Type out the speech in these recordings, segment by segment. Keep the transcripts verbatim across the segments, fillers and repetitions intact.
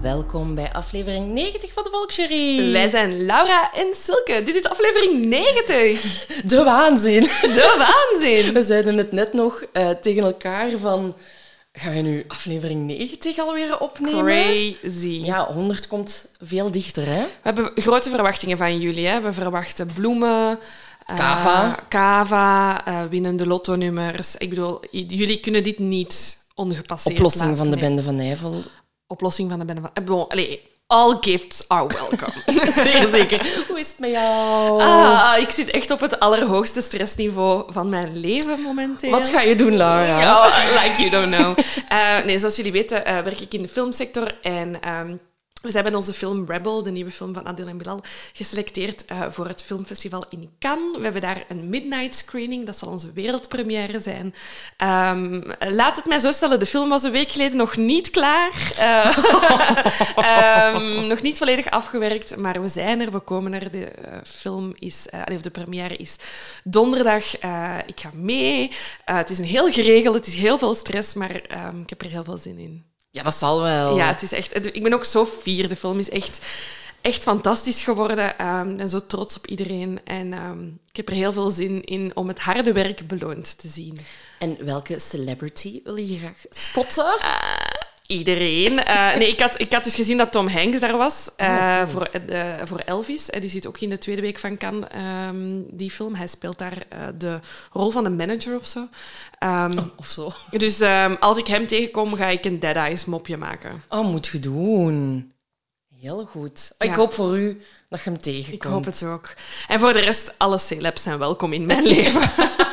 welkom bij aflevering negentig van de Volksjury. Wij zijn Laura en Silke. Dit is aflevering negentig. De waanzin. De waanzin. We zeiden het net nog uh, tegen elkaar van... Gaan we nu aflevering negentig alweer opnemen? Crazy. Ja, honderd komt veel dichter, hè? We hebben grote verwachtingen van jullie. Hè? We verwachten bloemen... Kava. Uh, Kava, uh, winnende lottonummers. Ik bedoel, j- jullie kunnen dit niet ongepasseerd Oplossing laten. van de Nee. Bende van Nijvel. Oplossing van de Bende van... Uh, bon, allez, all gifts are welcome. Zeker, zeker. Hoe is het met jou? Ah, ik zit echt op het allerhoogste stressniveau van mijn leven momenteel. Wat ga je doen, Laura? Oh, like you don't know. Uh, nee, zoals jullie weten uh, werk ik in de filmsector en... Um, we hebben onze film Rebel, de nieuwe film van Adil en Bilal, geselecteerd uh, voor het filmfestival in Cannes. We hebben daar een midnight screening, dat zal onze wereldpremière zijn. Um, laat het mij zo stellen, de film was een week geleden nog niet klaar. Uh, um, nog niet volledig afgewerkt, maar we zijn er, we komen er. De uh, film is, uh, of de première is donderdag. Uh, ik ga mee. Uh, het is een heel geregeld, het is heel veel stress, maar um, ik heb er heel veel zin in. Ja, dat zal wel. Ja, het is echt... Ik ben ook zo fier. De film is echt, echt fantastisch geworden. Um, ik ben zo trots op iedereen. En um, ik heb er heel veel zin in om het harde werk beloond te zien. En welke celebrity wil je graag spotten? Uh, iedereen. Uh, nee, ik had, ik had dus gezien dat Tom Hanks daar was uh, oh. voor, uh, voor Elvis. Die zit ook in de tweede week van Cannes, um, die film. Hij speelt daar uh, de rol van een manager of zo. Um, oh, of zo. Dus um, als ik hem tegenkom, ga ik een Dead Eyes mopje maken. Oh, moet je doen. Heel goed. Oh, Ja. Ik hoop voor u dat je hem tegenkomt. Ik hoop het ook. En voor de rest, alle celebs zijn welkom in mijn leven.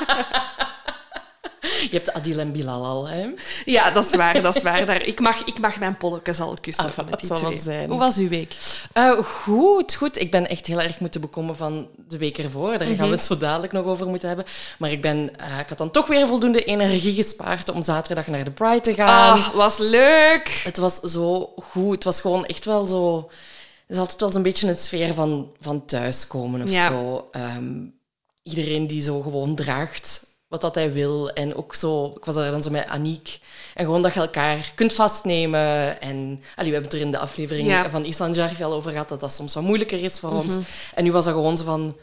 Je hebt Adil en Bilal al, hè? Ja, dat is waar. Dat is waar. Daar, ik, mag, ik mag mijn polletjes al kussen. Ah, van dat die zal wel twee. zijn. Hoe was uw week? Uh, goed, goed. Ik ben echt heel erg moeten bekomen van de week ervoor. Daar Mm-hmm. gaan we het zo dadelijk nog over moeten hebben. Maar ik, ben, uh, ik had dan toch weer voldoende energie gespaard om zaterdag naar de Pride te gaan. Ah, was leuk. Het was zo goed. Het was gewoon echt wel zo... Het is altijd wel zo'n beetje een sfeer van, van thuiskomen of Ja. zo. Um, iedereen die zo gewoon draagt wat dat hij wil. En ook zo... Ik was daar dan zo met Aniek. En gewoon dat je elkaar kunt vastnemen. En allee, we hebben het er in de aflevering Ja. van Island Jarvi al over gehad, dat dat soms wat moeilijker is voor ons. Mhm. En nu was dat gewoon zo van...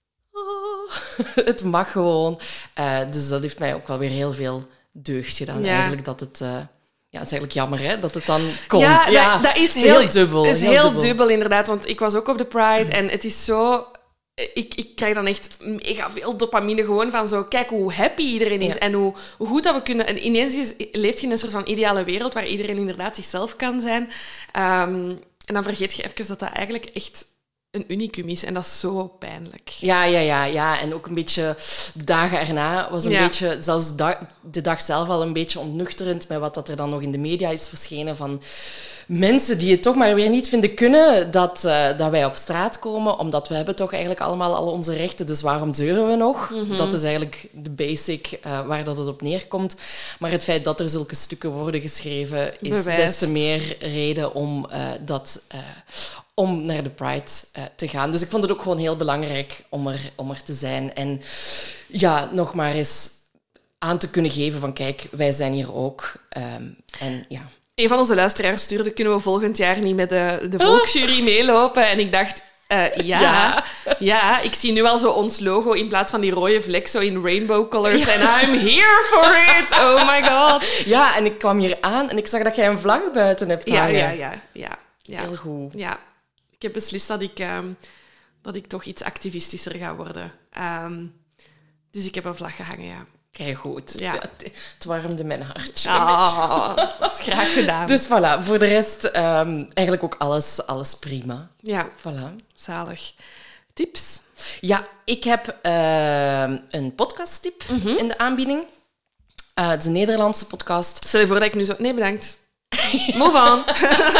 Oh, het mag gewoon. Uh, dus dat heeft mij ook wel weer heel veel deugd gedaan. Ja. Eigenlijk dat het... Uh, ja, het is eigenlijk jammer hè, dat het dan komt. Ja, dat, dat is heel, heel dubbel. Het is heel heel, dubbel. dubbel. inderdaad. Want ik was ook op de Pride en het is zo... Ik, ik krijg dan echt mega veel dopamine gewoon van zo... Kijk hoe happy iedereen is Ja. en hoe, hoe goed dat we kunnen... En ineens is, leef je in een soort van ideale wereld waar iedereen inderdaad zichzelf kan zijn. Um, en dan vergeet je even dat dat eigenlijk echt een unicum is. En dat is zo pijnlijk. Ja, ja, ja, ja. En ook een beetje de dagen erna was een Ja. beetje... Zelfs da- de dag zelf al een beetje ontnuchterend met wat dat er dan nog in de media is verschenen van... Mensen die het toch maar weer niet vinden kunnen dat, uh, dat wij op straat komen, omdat we hebben toch eigenlijk allemaal al onze rechten, dus waarom zeuren we nog? Mm-hmm. Dat is eigenlijk de basic uh, waar dat het op neerkomt. Maar het feit dat er zulke stukken worden geschreven, is Bewijst. des te meer reden om, uh, dat, uh, om naar de Pride uh, te gaan. Dus ik vond het ook gewoon heel belangrijk om er, om er te zijn. En ja, nog maar eens aan te kunnen geven van kijk, wij zijn hier ook. Um, en ja... Een van onze luisteraars stuurde, kunnen we volgend jaar niet met de, de Volksjury meelopen? En ik dacht, uh, ja, ja, ja, ik zie nu al zo ons logo in plaats van die rode vlek zo in rainbow colors. En ja. I'm here for it! Oh my god. Ja, en ik kwam hier aan en ik zag dat jij een vlag buiten hebt hangen. Ja, ja, ja. ja, ja. Heel goed. Ja, ik heb beslist dat ik, um, dat ik toch iets activistischer ga worden. Um, dus ik heb een vlag gehangen, ja. Kijk goed. Ja. Ja, het, het warmde mijn hartje. Oh, dat is graag gedaan. Dus voilà, voor de rest um, eigenlijk ook alles, alles prima. Ja, Voilà. zalig. Tips? Ja, ik heb uh, een podcasttip mm-hmm. in de aanbieding. Uh, het is een Nederlandse podcast. Stel je voor dat ik nu zo... Nee, bedankt. Move on.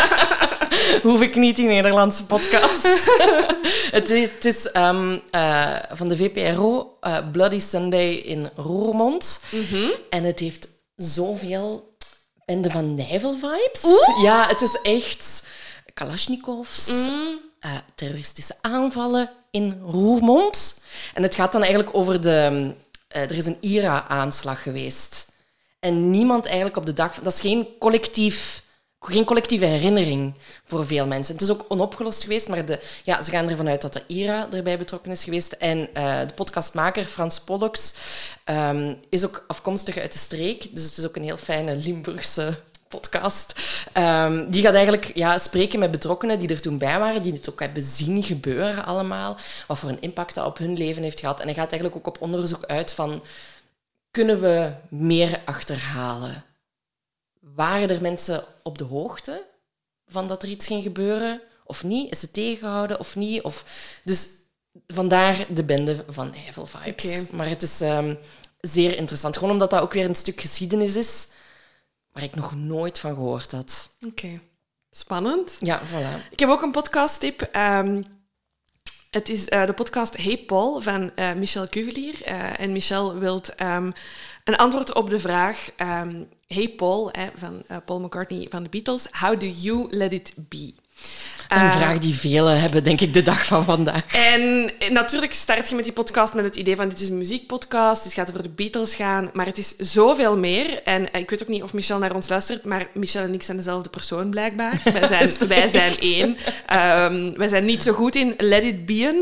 Hoef ik niet die Nederlandse podcast. het is, het is um, uh, van de V P R O, uh, Bloody Sunday in Roermond. Mm-hmm. En het heeft zoveel Bende van Nijvel-vibes. Oeh. Ja, het is echt Kalashnikovs, Mm. uh, terroristische aanvallen in Roermond. En het gaat dan eigenlijk over de... Uh, er is een I R A-aanslag geweest. En niemand eigenlijk op de dag... Dat is geen collectief geen collectieve herinnering voor veel mensen. Het is ook onopgelost geweest, maar de, ja, ze gaan ervan uit dat de I R A erbij betrokken is geweest. En uh, de podcastmaker Frans Pollux um, is ook afkomstig uit de streek. Dus het is ook een heel fijne Limburgse podcast. Um, die gaat eigenlijk ja, spreken met betrokkenen die er toen bij waren, die het ook hebben zien gebeuren allemaal. Wat voor een impact dat op hun leven heeft gehad. En hij gaat eigenlijk ook op onderzoek uit van... Kunnen we meer achterhalen? Waren er mensen op de hoogte van dat er iets ging gebeuren? Of niet? Is het tegengehouden of niet? Of... Dus vandaar de bende van Eiffel Vibes. Okay. Maar het is um, zeer interessant. Gewoon omdat dat ook weer een stuk geschiedenis is waar ik nog nooit van gehoord had. Oké. Okay. Spannend. Ja, voilà. Ik heb ook een podcasttip. Um, het is uh, de podcast Hey Paul van uh, Michel Cuvelier. Uh, en Michel wil um, een antwoord op de vraag... Um, Hey Paul, eh, van uh, Paul McCartney van de Beatles. How do you let it be? Een uh, vraag die velen hebben, denk ik, de dag van vandaag. En natuurlijk start je met die podcast met het idee van dit is een muziekpodcast, dit gaat over de Beatles gaan, maar het is zoveel meer. En ik weet ook niet of Michel naar ons luistert, maar Michel en ik zijn dezelfde persoon blijkbaar. Wij zijn, wij zijn één. Um, wij zijn niet zo goed in let it be'en.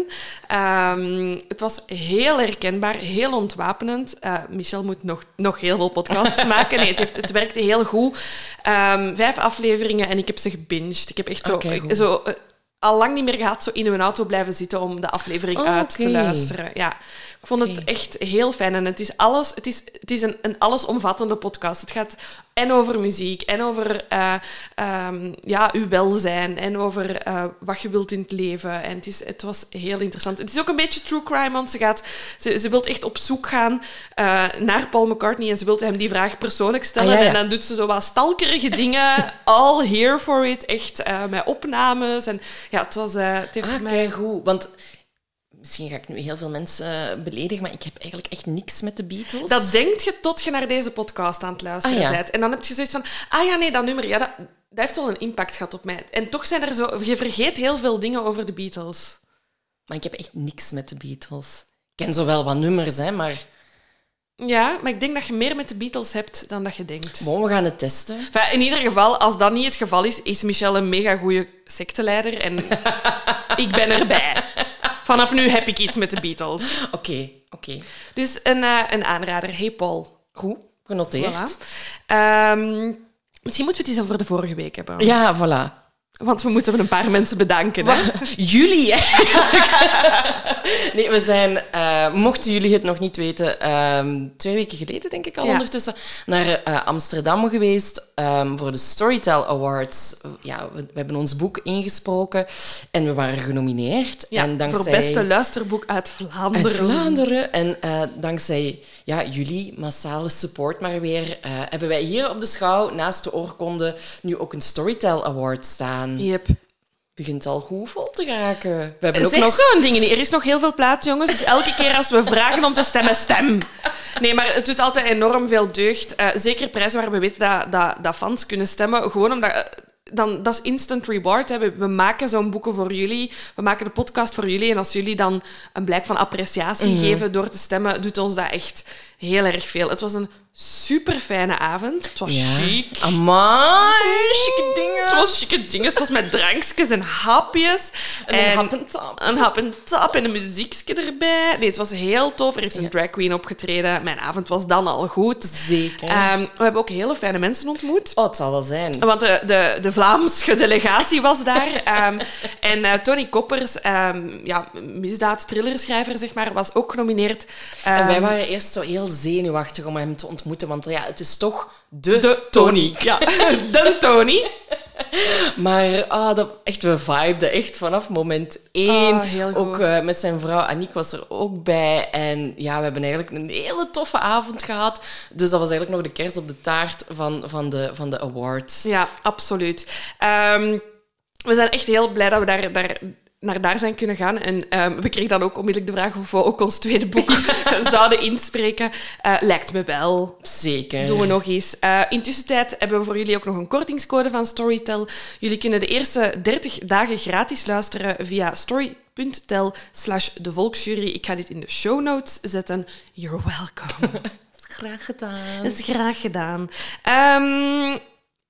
Um, het was heel herkenbaar, heel ontwapenend. Uh, Michel moet nog, nog heel veel podcasts maken. Nee, het, heeft, het werkte heel goed. Um, vijf afleveringen en ik heb ze gebinged. Ik heb echt zo... Okay, zo uh, al lang niet meer gehad, zo in mijn auto blijven zitten om de aflevering oh, uit okay. te luisteren. Ja, ik vond het okay. echt heel fijn. En het is, alles, het is, het is een, een allesomvattende podcast. Het gaat en over muziek, en over uh, um, ja, uw welzijn, en over uh, wat je wilt in het leven. En het, is, het was heel interessant. Het is ook een beetje true crime, want ze, gaat, ze, ze wil echt op zoek gaan uh, naar Paul McCartney en ze wil hem die vraag persoonlijk stellen. Ah, ja, ja. En dan doet ze zo wat stalkerige dingen. All here for it. Echt uh, met opnames. En ja, het was... Uh, het heeft ah, mij... goed. Want... Misschien ga ik nu heel veel mensen beledigen, maar ik heb eigenlijk echt niks met de Beatles. Dat denk je tot je naar deze podcast aan het luisteren ah, ja. bent. En dan heb je zoiets van... Ah ja, nee, dat nummer, ja, dat, dat heeft wel een impact gehad op mij. En toch zijn er zo... Je vergeet heel veel dingen over de Beatles. Maar ik heb echt niks met de Beatles. Ik ken zo wel wat nummers, hè, maar... Ja, maar ik denk dat je meer met de Beatles hebt dan dat je denkt. Bon, we gaan het testen. Enfin, in ieder geval, als dat niet het geval is, is Michel een mega goede secteleider. En ik ben erbij. Vanaf nu heb ik iets met de Beatles. Oké, okay, oké. Okay. Dus een, uh, een aanrader. Hey Paul. Goed, genoteerd. Voilà. Um, misschien moeten we het eens over de vorige week hebben. Ja, voilà. Want we moeten een paar mensen bedanken. Hè? Jullie, hè? Nee, we zijn, uh, mochten jullie het nog niet weten, um, twee weken geleden, denk ik al ja. ondertussen, naar uh, Amsterdam geweest um, voor de Storytel Awards. Ja, we, we hebben ons boek ingesproken en we waren genomineerd. Ja, en dankzij, voor beste luisterboek uit Vlaanderen. Uit Vlaanderen. En uh, dankzij ja, jullie massale support maar weer, uh, hebben wij hier op de schouw, naast de oorkonde, nu ook een Storytel Award staan. Yep. Begint al goed vol te raken. We hebben ook zeg nog... zo'n ding niet. Er is nog heel veel plaats, jongens. Dus elke keer als we vragen om te stemmen, stem. Nee, maar het doet altijd enorm veel deugd. Uh, zeker prijzen waar we weten dat, dat, dat fans kunnen stemmen. Gewoon omdat... Uh, dan, dat is instant reward. Hè. We, we maken zo'n boeken voor jullie. We maken de podcast voor jullie. En als jullie dan een blijk van appreciatie mm-hmm. geven door te stemmen, doet ons dat echt heel erg veel. Het was een super fijne avond. Het was ja. chic. Amai, chique dingen. Het was chique dingen. Het was met drankjes en hapjes. En, en een hap en tap. Een hap en tap en een muziekje erbij. Nee, het was heel tof. Er heeft een ja. drag queen opgetreden. Mijn avond was dan al goed. Zeker. Um, we hebben ook hele fijne mensen ontmoet. Oh, het zal wel zijn. Want de, de, de Vlaamse delegatie was daar. Um, en uh, Tony Koppers, um, ja, misdaad-thrillerschrijver, zeg maar, was ook genomineerd. Um, en wij waren eerst zo heel zenuwachtig om hem te ontmoeten. Want ja, het is toch de, de Tony. Ja, de Tony. Maar ah, dat, echt, we vibeden echt vanaf moment één. Oh, heel goed. Ook uh, met zijn vrouw Aniek was er ook bij. En ja, we hebben eigenlijk een hele toffe avond gehad. Dus dat was eigenlijk nog de kers op de taart van, van, de, van de awards. Ja, absoluut. Um, we zijn echt heel blij dat we daar... daar naar daar zijn kunnen gaan. En um, we kregen dan ook onmiddellijk de vraag of we ook ons tweede boek zouden inspreken. Uh, lijkt me wel. Zeker. Doen we nog eens. Uh, intussen hebben we voor jullie ook nog een kortingscode van Storytel. Jullie kunnen de eerste dertig dagen gratis luisteren via story.tel slash de Volksjury. Ik ga dit in de show notes zetten. You're welcome. Dat is graag gedaan. Dat is graag gedaan. Um,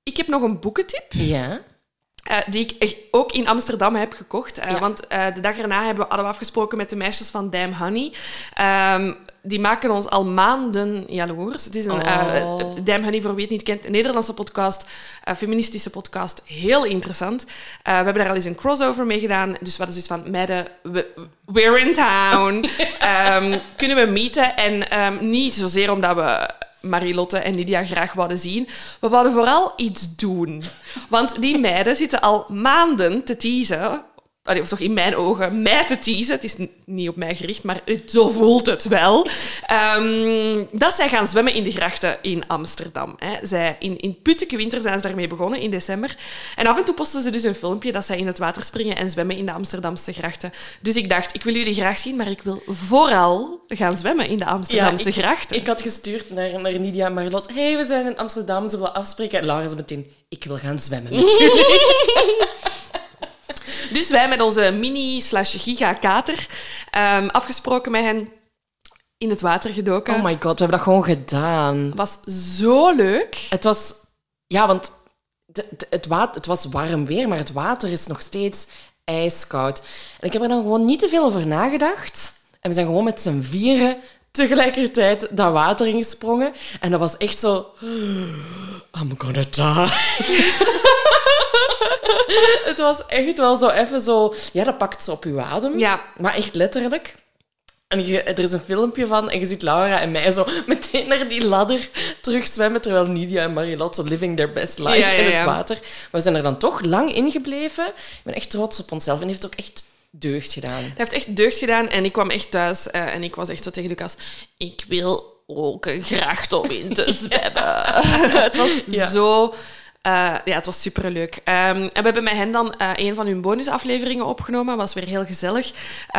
ik heb nog een boekentip. Ja. Uh, die ik echt ook in Amsterdam heb gekocht. Uh, Ja. Want uh, de dag erna hebben we, hadden we afgesproken met de meisjes van Damn Honey. Um, die maken ons al maanden jaloers. Het is een uh, Oh. Damn Honey, voor wie het niet kent, een Nederlandse podcast, een feministische podcast. Heel interessant. Uh, we hebben daar al eens een crossover mee gedaan. Dus we hadden zoiets van, meiden, we, we're in town. um, kunnen we meeten? En um, niet zozeer omdat we Marilotte en Lydia graag wouden zien. We wouden vooral iets doen. Want die meiden zitten al maanden te teasen. Allee, of toch in mijn ogen, mij te teasen. Het is n- niet op mij gericht, maar het, zo voelt het wel. Um, dat zij gaan zwemmen in de grachten in Amsterdam. Hè. Zij, in, in Putteke Winter zijn ze daarmee begonnen, in december. En af en toe posten ze dus een filmpje dat zij in het water springen en zwemmen in de Amsterdamse grachten. Dus ik dacht, ik wil jullie graag zien, maar ik wil vooral gaan zwemmen in de Amsterdamse Ja, ik, grachten. Ik had gestuurd naar, naar Nidia en Marilotte. Hey, we zijn in Amsterdam, zullen we afspreken? En Laura is meteen, ik wil gaan zwemmen met jullie. Dus wij met onze mini-slash-giga-kater um, afgesproken met hen in het water gedoken. Oh my god, we hebben dat gewoon gedaan. Was zo leuk. Het was... Ja, want de, de- het, water, het was warm weer, maar het water is nog steeds ijskoud. En ik heb er dan gewoon niet te veel over nagedacht. En we zijn gewoon met z'n vieren tegelijkertijd dat water ingesprongen. En dat was echt zo... I'm gonna die. Het was echt wel zo even zo... Ja, dat pakt ze op je adem. Ja. Maar echt letterlijk. En je, er is een filmpje van en je ziet Laura en mij zo meteen naar die ladder terugzwemmen, terwijl Nidia en Marilotte zo living their best life Ja, ja, in het ja. water. Maar we zijn er dan toch lang in gebleven. Ik ben echt trots op onszelf en heeft ook echt deugd gedaan. Hij heeft echt deugd gedaan en ik kwam echt thuis uh, en ik was echt zo tegen Lucas, ik wil ook een gracht om in te zwemmen. Het was Ja. zo... Uh, ja, het was superleuk. Um, en we hebben met hen dan uh, een van hun bonusafleveringen opgenomen. Was weer heel gezellig.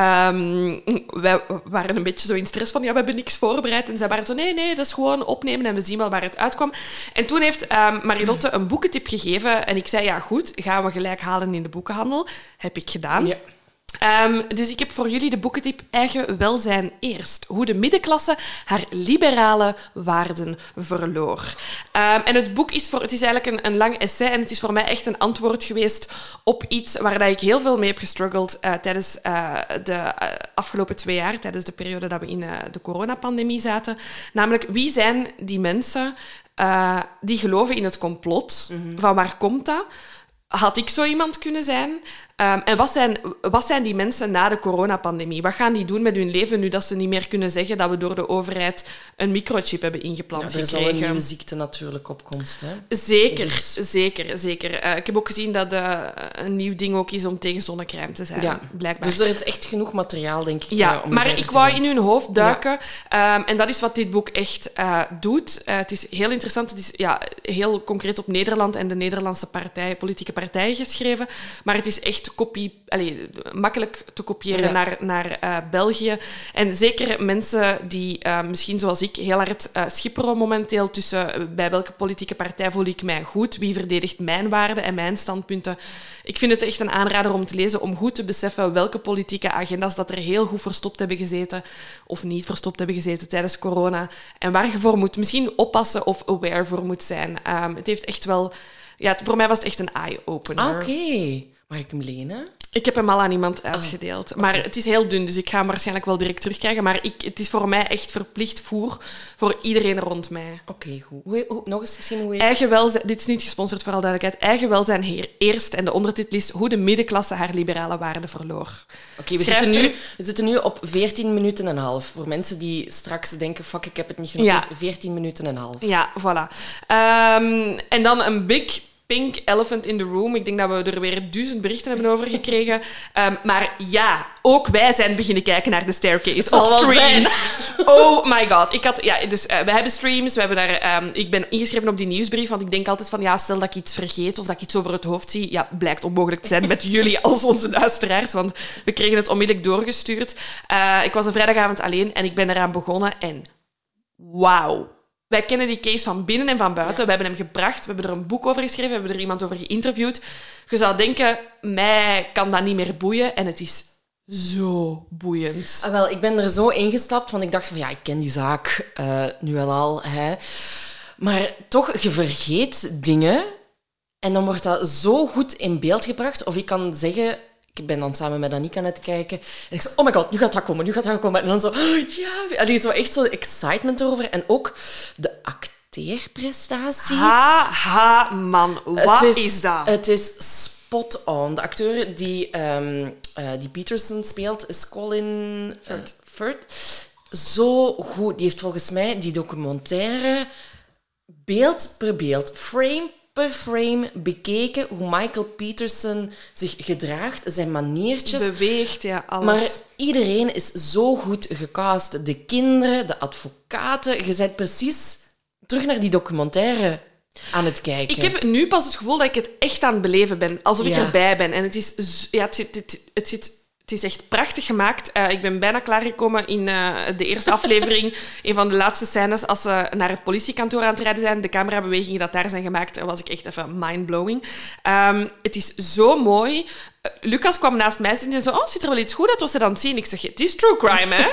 Um, wij waren een beetje zo in stress van, ja, we hebben niks voorbereid. En zij waren zo, nee, nee, dat is gewoon opnemen en we zien wel waar het uitkwam. En toen heeft um, Marilotte een boekentip gegeven. En ik zei, ja, goed, gaan we gelijk halen in de boekenhandel. Heb ik gedaan. Ja. Um, dus ik heb voor jullie de boekentip Eigen welzijn eerst. Hoe de middenklasse haar liberale waarden verloor. Um, en het boek is, voor, het is eigenlijk een, een lang essay en het is voor mij echt een antwoord geweest op iets waar dat ik heel veel mee heb gestruggeld uh, tijdens uh, de uh, afgelopen twee jaar, tijdens de periode dat we in uh, de coronapandemie zaten. Namelijk, wie zijn die mensen uh, die geloven in het complot? Mm-hmm. Van waar komt dat? Had ik zo iemand kunnen zijn? Um, en wat zijn, wat zijn die mensen na de coronapandemie? Wat gaan die doen met hun leven nu dat ze niet meer kunnen zeggen dat we door de overheid een microchip hebben ingeplant Ja, er is gekregen? al een nieuwe ziekte natuurlijk op komst. Hè? Zeker, Dus- zeker, zeker. Uh, ik heb ook gezien dat uh, een nieuw ding ook is om tegen zonnecrème te zijn, Ja. blijkbaar. Dus er is echt genoeg materiaal, denk ik. Ja, uh, om maar verder ik te wou gaan. in hun hoofd duiken. Um, en dat is wat dit boek echt uh, doet. Uh, het is heel interessant. Het is ja, heel concreet op Nederland en de Nederlandse partij, politieke partijen geschreven. Maar het is echt kopie, allez, makkelijk te kopiëren Ja. naar, naar uh, België. En zeker mensen die, uh, misschien zoals ik, heel hard uh, schipperen momenteel tussen uh, bij welke politieke partij voel ik mij goed, wie verdedigt mijn waarden en mijn standpunten. Ik vind het echt een aanrader om te lezen, om goed te beseffen welke politieke agenda's dat er heel goed verstopt hebben gezeten of niet verstopt hebben gezeten tijdens corona. En waar je voor moet misschien oppassen of aware voor moet zijn. Um, het heeft echt wel... Ja, voor mij was het echt een eye-opener. Ah, oké. Mag ik hem lenen? Ik heb hem al aan iemand uitgedeeld. Maar het is heel dun, dus ik ga hem waarschijnlijk wel direct terugkrijgen. Maar ik, het is voor mij echt verplicht voer voor iedereen rond mij. Oké, goed. Hoe, hoe, nog eens zien hoe je... Eigen welzijn, dit is niet gesponsord, voor alle duidelijkheid. Eigen welzijn heer, eerst. En de ondertitel is Hoe de middenklasse haar liberale waarden verloor. Oké, we, Schrijfster- zitten nu, we zitten nu op veertien minuten en een half. Voor mensen die straks denken, fuck, ik heb het niet genoteerd. Ja. veertien minuten en een half. Ja, voilà. Um, en dan een big pink elephant in the room. Ik denk dat we er weer duizend berichten hebben over gekregen. Um, maar ja, ook wij zijn beginnen kijken naar de Staircase zal op wel streams. Oh my god. Ik had, ja, dus, uh, we hebben streams. We hebben daar, um, ik ben ingeschreven op die nieuwsbrief, want ik denk altijd van, ja, stel dat ik iets vergeet of dat ik iets over het hoofd zie. Ja, blijkt onmogelijk te zijn met jullie als onze luisteraars, want we kregen het onmiddellijk doorgestuurd. Uh, ik was een vrijdagavond alleen en ik ben eraan begonnen en wauw. Wij kennen die case van binnen en van buiten. Ja. We hebben hem gebracht, we hebben er een boek over geschreven, we hebben er iemand over geïnterviewd. Je zou denken, mij kan dat niet meer boeien. En het is zo boeiend. Ah, wel, ik ben er zo ingestapt, want ik dacht van, ja, ik ken die zaak uh, nu wel al. Hè. Maar toch, je vergeet dingen En dan wordt dat zo goed in beeld gebracht. Of ik kan zeggen... Ik ben dan samen met Annika aan het kijken. En ik zo, oh my god, nu gaat dat komen, nu gaat dat komen. En dan zo, oh, ja... Allee, zo echt zo excitement erover. En ook de acteerprestaties. Ha, ha, man. Wat is, is dat? Het is spot on. De acteur die, um, uh, die Peterson speelt is Colin Firth. Uh, Firth. Zo goed. Die heeft volgens mij die documentaire beeld per beeld, frame per frame bekeken hoe Michael Peterson zich gedraagt, zijn maniertjes. Beweegt, ja, alles. Maar iedereen is zo goed gecast. De kinderen, de advocaten. Je bent precies terug naar die documentaire aan het kijken. Ik heb nu pas het gevoel dat ik het echt aan het beleven ben. Alsof ik ja. erbij ben. En het is, ja, het zit... Het, het zit Het is echt prachtig gemaakt. Uh, ik ben bijna klaargekomen in uh, de eerste aflevering. Een van de laatste scènes, als ze naar het politiekantoor aan het rijden zijn, de camerabewegingen dat daar zijn gemaakt, was ik echt even mindblowing. Um, het is zo mooi. Uh, Lucas kwam naast mij en zei zo, oh, ziet er wel iets goed uit wat ze dan zien? Ik zeg, het is true crime, hè?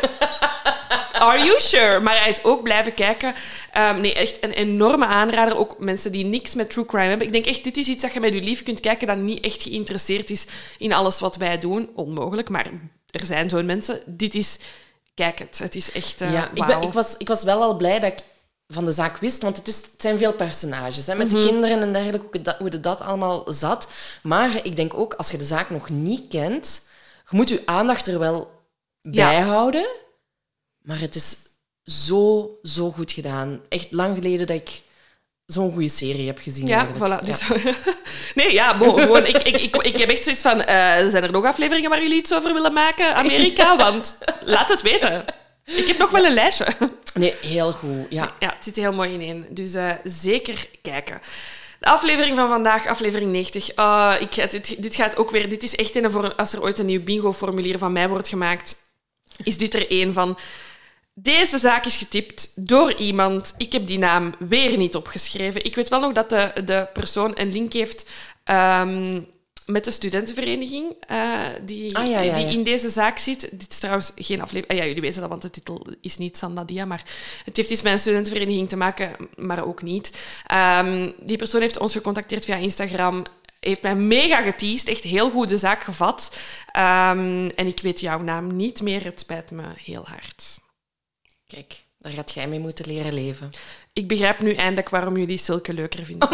Are you sure? Maar hij is ook blijven kijken. Um, nee, echt een enorme aanrader. Ook mensen die niks met true crime hebben. Ik denk echt, dit is iets dat je met je lief kunt kijken dat niet echt geïnteresseerd is in alles wat wij doen. Onmogelijk, maar er zijn zo'n mensen. Dit is... Kijk het. Het is echt... Uh, ja, ik, ben, ik, was, ik was wel al blij dat ik van de zaak wist, want het, is, het zijn veel personages. Hè, met mm-hmm. de kinderen en dergelijke, hoe dat, hoe dat allemaal zat. Maar ik denk ook, als je de zaak nog niet kent, je moet je aandacht er wel bij ja. houden. Maar het is zo, zo goed gedaan. Echt lang geleden dat ik zo'n goede serie heb gezien. Ja, eigenlijk. voilà. Dus, ja. nee, ja, bo, gewoon, ik, ik, ik, ik heb echt zoiets van... Uh, zijn er nog afleveringen waar jullie iets over willen maken, Amerika? Want laat het weten. Ik heb nog wel een lijstje. Nee, heel goed, ja. Ja, het zit er heel mooi ineen. Dus uh, zeker kijken. De aflevering van vandaag, aflevering negentig. Uh, ik, dit, dit gaat ook weer... Dit is echt een voor... Als er ooit een nieuw bingo-formulier van mij wordt gemaakt, is dit er één van... Deze zaak is getipt door iemand. Ik heb die naam weer niet opgeschreven. Ik weet wel nog dat de, de persoon een link heeft um, met de studentenvereniging uh, die, ah, ja, ja, die ja. in deze zaak zit. Dit is trouwens geen aflevering... Ah, ja, jullie weten dat, want de titel is niet Sandadia, maar het heeft iets met een studentenvereniging te maken, maar ook niet. Um, die persoon heeft ons gecontacteerd via Instagram, heeft mij mega geteased, echt heel goed de zaak gevat. Um, en ik weet jouw naam niet meer. Het spijt me heel hard. Kijk, daar gaat jij mee moeten leren leven. Ik begrijp nu eindelijk waarom jullie Silke leuker vinden.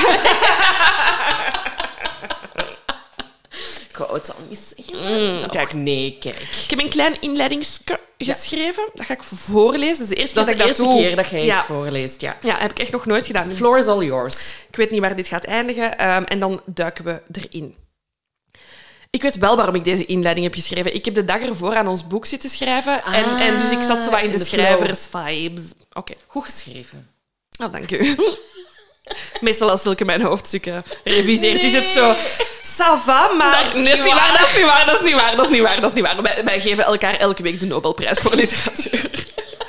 Ik wou het al niet zeggen. Mm, kijk, nee, kijk. Ik heb een klein inleidingsje geschreven. Ja. Dat ga ik voorlezen. Dat is de eerste dat keer dat, dat, de ik dat eerste doe. keer dat jij ja. iets voorleest, ja. Ja, heb ik echt nog nooit gedaan. The floor is all yours. Ik weet niet waar dit gaat eindigen. Um, en dan duiken we erin. Ik weet wel waarom ik deze inleiding heb geschreven. Ik heb de dag ervoor aan ons boek zitten schrijven. Ah, en, en dus ik zat zo wat in de, de schrijvers-vibes. Oké. Okay. Goed geschreven. Oh, dank u. Meestal als Silke mijn hoofdstukken reviseert, nee. is het zo... Ça va, maar... Dat is, nee, dat is niet waar, dat is niet waar, dat is niet waar, dat is niet waar, dat is niet waar. Wij, wij geven elkaar elke week de Nobelprijs voor literatuur.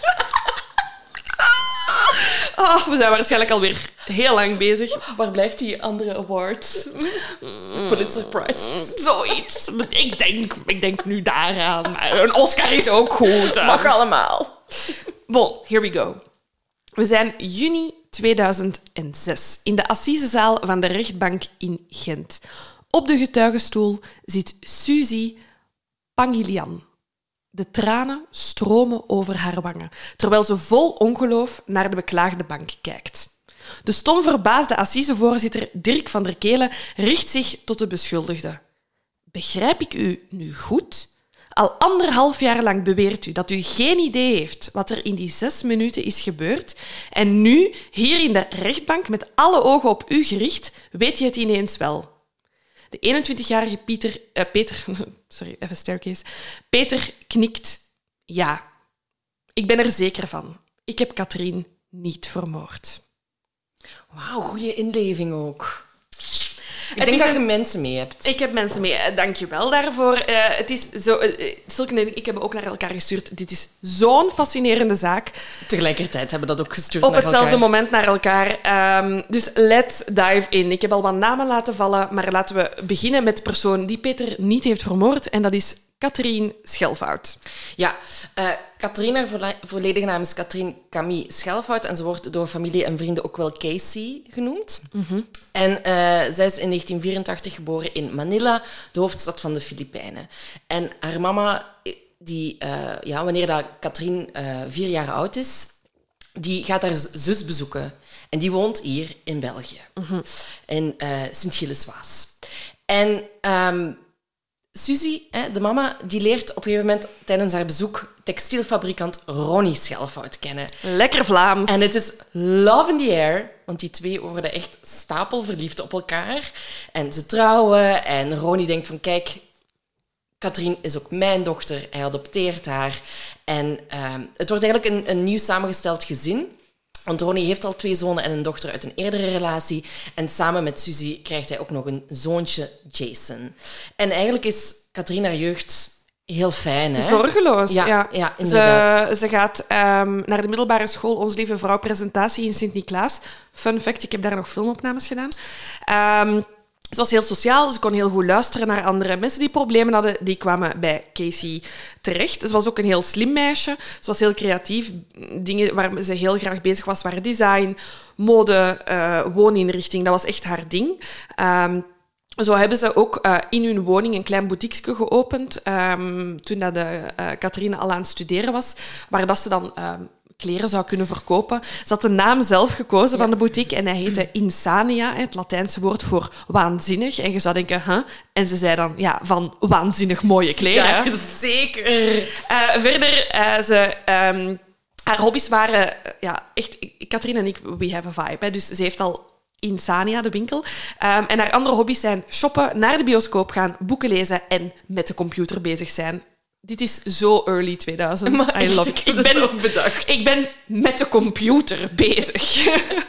Oh, we zijn waarschijnlijk alweer heel lang bezig. Waar blijft die andere award? De Pulitzer Prize. Zoiets. Ik denk, ik denk nu daaraan. Maar een Oscar is ook goed. Mag allemaal. Bon, here we go. We zijn juni tweeduizend zes in de assisezaal van de rechtbank in Gent. Op de getuigenstoel zit Suzy Pangilian. De tranen stromen over haar wangen, terwijl ze vol ongeloof naar de beklaagde bank kijkt. De stom verbaasde assisevoorzitter Dirk van der Kelen richt zich tot de beschuldigde. Begrijp ik u nu goed? Al anderhalf jaar lang beweert u dat u geen idee heeft wat er in die zes minuten is gebeurd. En nu, hier in de rechtbank, met alle ogen op u gericht, weet je het ineens wel. De eenentwintigjarige Pieter... Uh, Peter... Sorry, even staircase. Peter knikt ja. Ik ben er zeker van. Ik heb Katrien niet vermoord. Wauw, goede inleving ook. Ik het denk dat een... je mensen mee hebt. Ik heb mensen mee. Dank je wel daarvoor. Uh, het is zo... Uh, Silke en ik hebben ook naar elkaar gestuurd. Dit is zo'n fascinerende zaak. Tegelijkertijd hebben we dat ook gestuurd Op naar hetzelfde elkaar. moment naar elkaar. Um, dus let's dive in. Ik heb al wat namen laten vallen, maar laten we beginnen met de persoon die Peter niet heeft vermoord. En dat is Katrien Schelfhout. Ja, uh, Katrien, haar volle- volledige naam is Katrien Camille Schelfhout en ze wordt door familie en vrienden ook wel Casey genoemd. Mm-hmm. En uh, zij is in negentien vierentachtig geboren in Manila, de hoofdstad van de Filipijnen. En haar mama, die, uh, ja, wanneer dat Katrien uh, vier jaar oud is, die gaat haar zus bezoeken. En die woont hier in België, mm-hmm. in uh, Sint-Gilles-Waas. En um, Suzy, de mama, die leert op een gegeven moment tijdens haar bezoek textielfabrikant Ronnie Schelfhout kennen. Lekker Vlaams. En het is love in the air, want die twee worden echt stapelverliefd op elkaar. En ze trouwen en Ronnie denkt van, kijk, Katrien is ook mijn dochter, hij adopteert haar. En uh, het wordt eigenlijk een, een nieuw samengesteld gezin. Want Ronnie heeft al twee zonen en een dochter uit een eerdere relatie. En samen met Suzy krijgt hij ook nog een zoontje, Jason. En eigenlijk is Katrien haar jeugd heel fijn, hè? Zorgeloos, ja. Ja, ja inderdaad. Ze, ze gaat um, naar de middelbare school Onze Lieve Vrouw presentatie in Sint-Niklaas. Fun fact, ik heb daar nog filmopnames gedaan. Um, Ze was heel sociaal, ze kon heel goed luisteren naar andere mensen die problemen hadden. Die kwamen bij Casey terecht. Ze was ook een heel slim meisje. Ze was heel creatief. Dingen waar ze heel graag bezig was waren design, mode, uh, wooninrichting. Dat was echt haar ding. Um, Zo hebben ze ook uh, in hun woning een klein boutiqueke geopend um, toen dat de, uh, Katrien al aan het studeren was, waar dat ze dan uh, kleren zou kunnen verkopen. Ze had de naam zelf gekozen ja. van de boutique en hij heette Insania, het Latijnse woord voor waanzinnig. En je zou denken, huh? En ze zei dan, ja, van waanzinnig mooie kleren. Ja, zeker. Uh, verder, uh, ze... Um, haar hobby's waren, uh, ja, echt... Katrien en ik, we have a vibe. Hè, dus ze heeft al Insania, de winkel. Um, en haar andere hobby's zijn shoppen, naar de bioscoop gaan, boeken lezen en met de computer bezig zijn. Dit is zo early tweeduizend. Maar I love ik it. Ik ben ook bedacht. Ik ben met de computer bezig.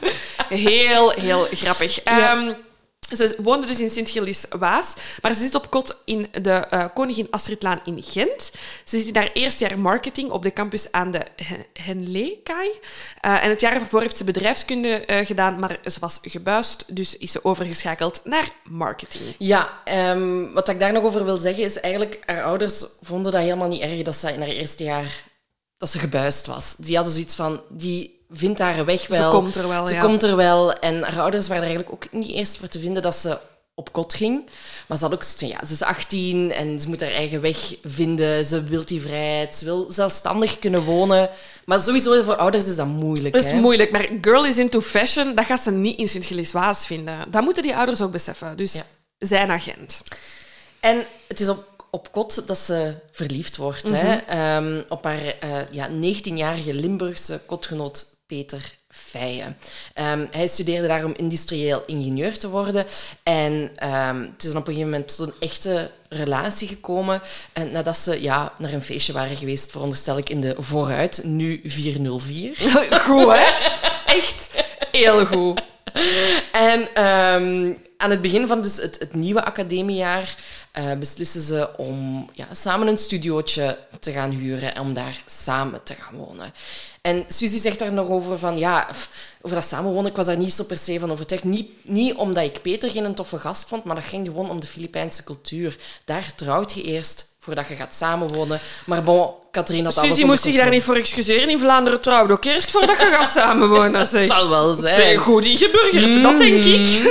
Heel, heel grappig. Ja. Um, Ze woonde dus in Sint-Gilles-Waas, maar ze zit op kot in de uh, Koningin Astridlaan in Gent. Ze zit in haar eerste jaar marketing op de campus aan de Henlekaai. Uh, en het jaar ervoor heeft ze bedrijfskunde uh, gedaan, maar ze was gebuist, dus is ze overgeschakeld naar marketing. Ja, um, wat ik daar nog over wil zeggen is eigenlijk, haar ouders vonden dat helemaal niet erg dat ze in haar eerste jaar dat ze gebuist was. Die hadden zoiets van, die vindt haar weg wel. Ze komt er wel, Ze ja. komt er wel. En haar ouders waren er eigenlijk ook niet eerst voor te vinden dat ze op kot ging. Maar ze had ook zoiets van, ja, ze is achttien en ze moet haar eigen weg vinden. Ze wil die vrijheid. Ze wil zelfstandig kunnen wonen. Maar sowieso voor ouders is dat moeilijk. Dat is hè? moeilijk, maar girl is into fashion, dat gaat ze niet in Sint-Gilles-Waas vinden. Dat moeten die ouders ook beseffen. Dus Ja. zijn agent. En het is op, op kot dat ze verliefd wordt. Mm-hmm. hè? Um, op haar uh, ja, negentienjarige Limburgse kotgenoot Peter Feijen. Um, hij studeerde daar om industrieel ingenieur te worden. En um, het is dan op een gegeven moment tot een echte relatie gekomen. En nadat ze ja, naar een feestje waren geweest, veronderstel ik in de Vooruit, nu vier nul vier. Goed, hè? Echt heel goed. En um, aan het begin van dus het, het nieuwe academiejaar uh, beslissen ze om ja, samen een studiootje te gaan huren en om daar samen te gaan wonen. En Suzy zegt daar nog over van, ja, over dat samenwonen, ik was daar niet zo per se van overtuigd. Niet, niet omdat ik Peter geen toffe gast vond, maar dat ging gewoon om de Filipijnse cultuur. Daar trouwt je eerst voordat je gaat samenwonen. Maar bon, Katrien had alles Suzy onder moest zich daar niet voor excuseren. In Vlaanderen trouwde ook eerst voordat je gaat samenwonen. Zeg. Het zal wel zijn. Zeg, goed ingeburgerd, mm. dat denk ik.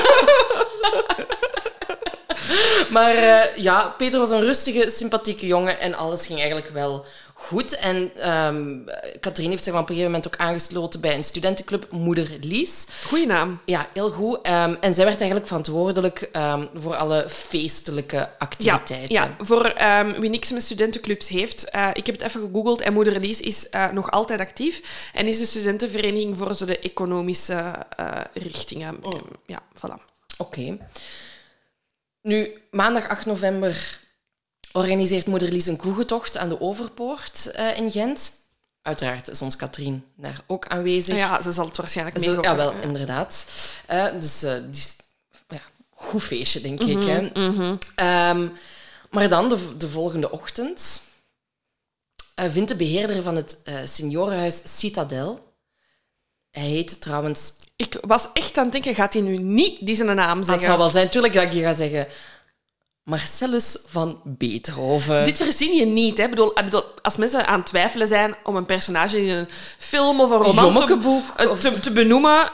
Maar uh, ja, Peter was een rustige, sympathieke jongen en alles ging eigenlijk wel goed. En um, Katrien heeft zich op een gegeven moment ook aangesloten bij een studentenclub, Moeder Lies. Goeie naam. Ja, heel goed. Um, en zij werd eigenlijk verantwoordelijk um, voor alle feestelijke activiteiten. Ja, ja. voor um, wie niks met studentenclubs heeft. Uh, ik heb het even gegoogeld en Moeder Lies is uh, nog altijd actief en is de studentenvereniging voor zo de economische uh, richtingen. Oh. Um, ja, voilà. Oké. Okay. Nu, maandag acht november organiseert Moeder Lies een kroegentocht aan de Overpoort uh, in Gent. Uiteraard is ons Katrien daar ook aanwezig. Ja, ze zal het waarschijnlijk mee mee Ja, wel, inderdaad. Uh, dus uh, die is, ja, goed feestje, denk mm-hmm, ik. Hè. Mm-hmm. Um, maar dan, de, de volgende ochtend, uh, vindt de beheerder van het uh, seniorenhuis Citadel... Hij heet trouwens... Ik was echt aan het denken, gaat hij nu niet die zijn naam zeggen? Het zal wel zijn, tuurlijk dat ik die ga zeggen. Marcellus van Beethoven. Dit verzin je niet. Hè? Ik bedoel, ik bedoel, als mensen aan het twijfelen zijn om een personage in een film of een roman te, of te, te benoemen,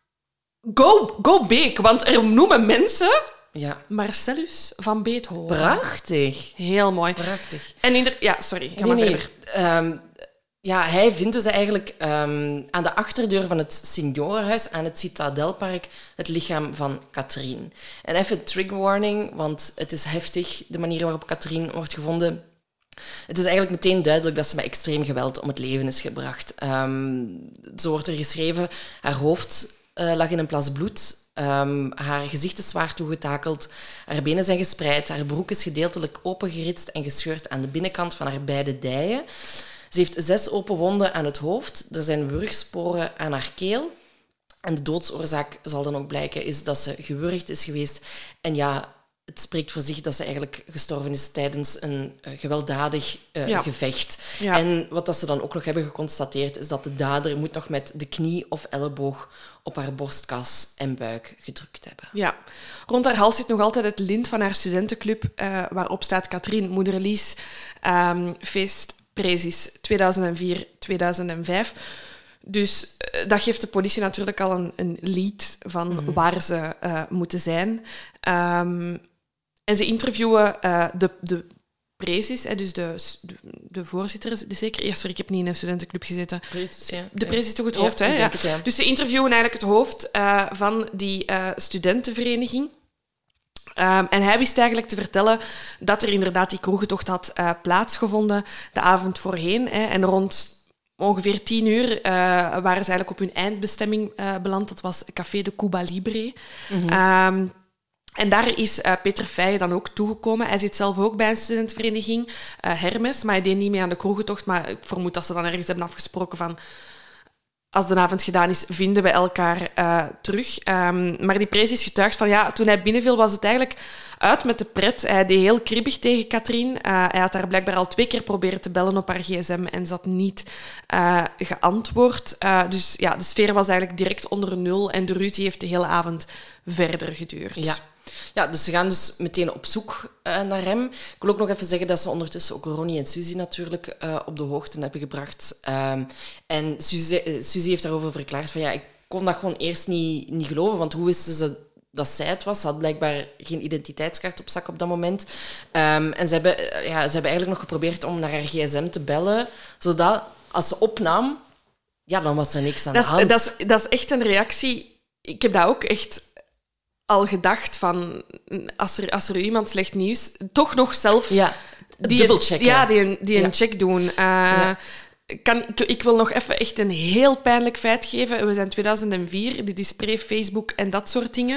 go, go big. Want er noemen mensen ja. Marcellus van Beethoven. Prachtig. Heel mooi. Prachtig. En in de, ja, sorry, ga nee, maar nee. verder. Um, ja, hij vindt dus eigenlijk um, aan de achterdeur van het Signorenhuis aan het Citadelpark het lichaam van Catherine. En even trigger warning, want het is heftig, de manier waarop Catherine wordt gevonden. Het is eigenlijk meteen duidelijk dat ze met extreem geweld om het leven is gebracht. Um, zo wordt er geschreven, haar hoofd uh, lag in een plas bloed. Um, haar gezicht is zwaar toegetakeld, haar benen zijn gespreid, haar broek is gedeeltelijk opengeritst en gescheurd aan de binnenkant van haar beide dijen. Ze heeft zes open wonden aan het hoofd, er zijn wurgsporen aan haar keel. En de doodsoorzaak, zal dan ook blijken, is dat ze gewurgd is geweest. En ja, het spreekt voor zich dat ze eigenlijk gestorven is tijdens een uh, gewelddadig uh, ja. gevecht. Ja. En wat dat ze dan ook nog hebben geconstateerd, is dat de dader moet nog met de knie of elleboog op haar borstkas en buik gedrukt hebben. Ja. Rond haar hals zit nog altijd het lint van haar studentenclub, uh, waarop staat Catherine, moeder Lies, um, feest Prezis tweeduizend vier tweeduizend vijf. Dus uh, dat geeft de politie natuurlijk al een, een lead van mm-hmm. waar ze uh, moeten zijn. Um, en ze interviewen uh, de, de prezis, hè, dus de, de, de voorzitter, zeker. Ja, sorry, ik heb niet in een studentenclub gezeten. Prezis, ja. De prezis is toch het hoofd, ja, hè? Ja. Het, ja. Dus ze interviewen eigenlijk het hoofd uh, van die uh, studentenvereniging. Um, en hij wist eigenlijk te vertellen dat er inderdaad die kroegentocht had uh, plaatsgevonden de avond voorheen. Hè, en rond ongeveer tien uur uh, waren ze eigenlijk op hun eindbestemming uh, beland. Dat was Café de Cuba Libre. Mm-hmm. Um, en daar is uh, Peter Feijen dan ook toegekomen. Hij zit zelf ook bij een studentenvereniging, uh, Hermes, maar hij deed niet mee aan de kroegentocht. Maar ik vermoed dat ze dan ergens hebben afgesproken van... Als de avond gedaan is, vinden we elkaar uh, terug. Um, maar die prijs is getuigd van... Ja, toen hij binnenviel, was het eigenlijk uit met de pret. Hij deed heel kribbig tegen Catherine. Uh, hij had haar blijkbaar al twee keer proberen te bellen op haar gsm en ze had niet uh, geantwoord. Uh, dus ja, de sfeer was eigenlijk direct onder nul en de ruzie heeft de hele avond verder geduurd. Ja. Ja, dus ze gaan dus meteen op zoek uh, naar hem. Ik wil ook nog even zeggen dat ze ondertussen ook Ronnie en Suzy natuurlijk uh, op de hoogte hebben gebracht. Um, en Suzy, uh, Suzy heeft daarover verklaard van ja, ik kon dat gewoon eerst niet, niet geloven, want hoe wisten ze dat zij het was? Ze had blijkbaar geen identiteitskaart op zak op dat moment. Um, en ze hebben, uh, ja, ze hebben eigenlijk nog geprobeerd om naar haar gsm te bellen, zodat als ze opnam, ja, dan was er niks aan dat de is, hand. Dat is, dat is echt een reactie... Ik heb dat ook echt... al gedacht van, als er, als er iemand slecht nieuws... Toch nog zelf... Ja, dubbelchecken. Ja, die, een, die ja. een check doen. Uh, ja. kan, ik, ik wil nog even echt een heel pijnlijk feit geven. We zijn tweeduizend vier, dit is pre-Facebook en dat soort dingen.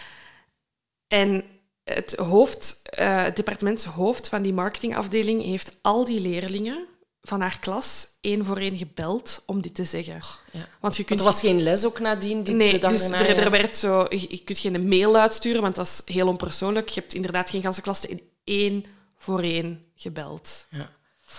En het hoofd, uh, het departementshoofd van die marketingafdeling heeft al die leerlingen van haar klas één voor één gebeld om dit te zeggen. Ja. Want je kunt... Want er was geen les ook nadien? Die nee, de dag dus erna, er, ja. er werd zo... Je, je kunt geen mail uitsturen, want dat is heel onpersoonlijk. Je hebt inderdaad geen ganse klas in één voor één gebeld. Ja.